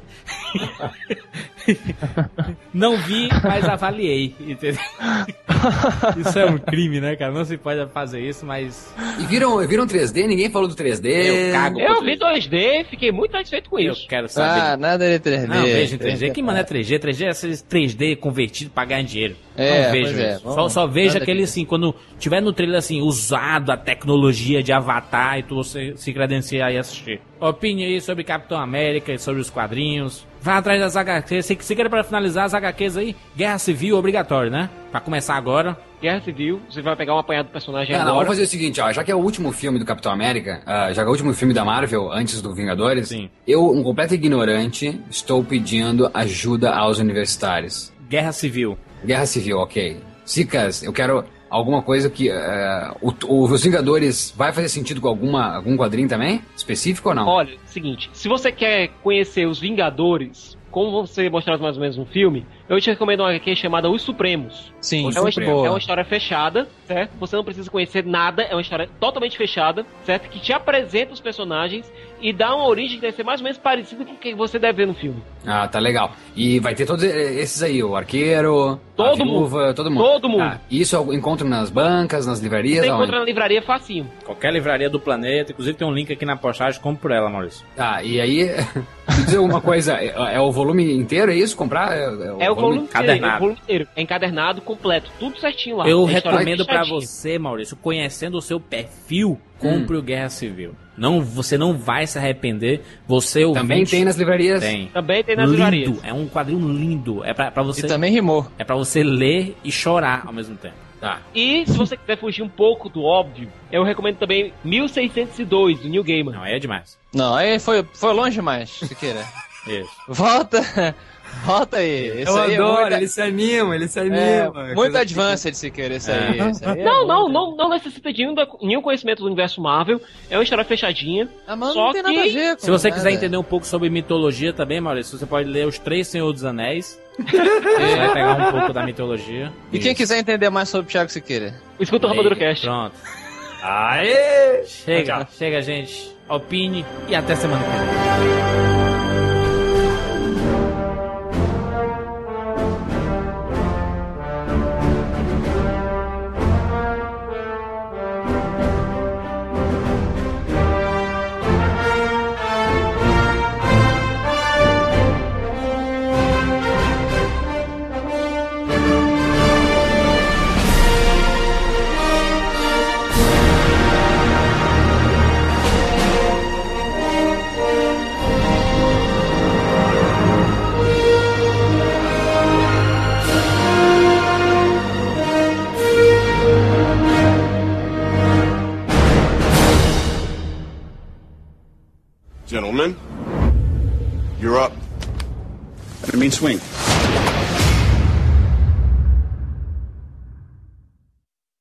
Não vi, mas avaliei, entendeu? Isso é um crime, né, cara? Não se pode fazer isso, mas... E viram, viram três D? Ninguém falou do três D. Eu cago. Eu vi dois D, fiquei muito satisfeito com isso. Eu quero saber. Ah, nada de três D. Não, vejo em três D. Quem manda é três D? três D é esses três D convertido pra ganhar dinheiro. É, não vejo é, isso. vamos, só só vejo aquele aqui. assim, quando tiver no trailer assim, usado a tecnologia de Avatar e tu você se credenciar e assistir. Opine aí sobre Capitão América e sobre os quadrinhos. Vá atrás das H Qs. Se, se quer pra finalizar as H Qs aí, Guerra Civil obrigatório, né? Pra começar agora. Guerra Civil, você vai pegar um apanhado do personagem não, agora. Não, vamos fazer o seguinte, ó. Já que é o último filme do Capitão América, uh, já que é o último filme da Marvel, antes do Vingadores, Sim. eu, um completo ignorante, estou pedindo ajuda aos universitários. Guerra Civil. Guerra Civil, ok. Sicas, eu quero alguma coisa que... Uh, o, o, os Vingadores vai fazer sentido com alguma, algum quadrinho também? Específico ou não? Olha, seguinte, se você quer conhecer os Vingadores, como vão ser mostrados mais ou menos no filme, eu te recomendo uma aqui chamada Os Supremos. Sim, é uma, Supremo. é uma história fechada, certo? Você não precisa conhecer nada, é uma história totalmente fechada, certo? Que te apresenta os personagens e dá uma origem que deve ser mais ou menos parecida com o que você deve ver no filme. Ah, tá legal. E vai ter todos esses aí, o Arqueiro, todo a Viúva, mundo. todo mundo. Todo mundo. Ah, isso eu encontro nas bancas, nas livrarias? Você aonde? encontra na livraria facinho. Qualquer livraria do planeta, inclusive tem um link aqui na postagem, compre por ela, Maurício. Tá, e aí, me dizer uma coisa, é, é o volume inteiro, é isso? Comprar? É, é o é o volume, volume encadernado. É o volume inteiro. É encadernado completo, tudo certinho lá. Eu é recomendo pra fechadinha. você, Maurício, conhecendo o seu perfil, compre hum. o Guerra Civil. Não, você não vai se arrepender. Você ouvinte, também tem nas livrarias? Tem. Também tem nas lindo. livrarias. É um quadrinho lindo. É pra, pra você. E também rimou. É pra você ler e chorar ao mesmo tempo. Tá. E se você quiser fugir um pouco do óbvio, eu recomendo também mil seiscentos e dois, do Neil Gaiman. Não, aí é demais. Não, aí foi, foi longe demais, Siqueira. Isso. Volta. Volta aí. Esse eu aí adoro, é muita... ele se anima, ele se anima. É, muito advance de Siqueira, esse aí. É. Esse aí é não, muito... não, não, não necessita de nenhum conhecimento do universo Marvel. É uma história fechadinha. Ah, mas só não tem que... nada a ver com Se você nada. quiser entender um pouco sobre mitologia também, Maurício, você pode ler Os Três Senhores dos Anéis. Você vai pegar um pouco da mitologia. E quem quiser entender mais sobre o Thiago Siqueira? Escuta o Rapadura Cast. Pronto. Aê! Chega, Tchau. chega, gente. Opine e até semana que vem. Gentlemen, you're up. I mean swing.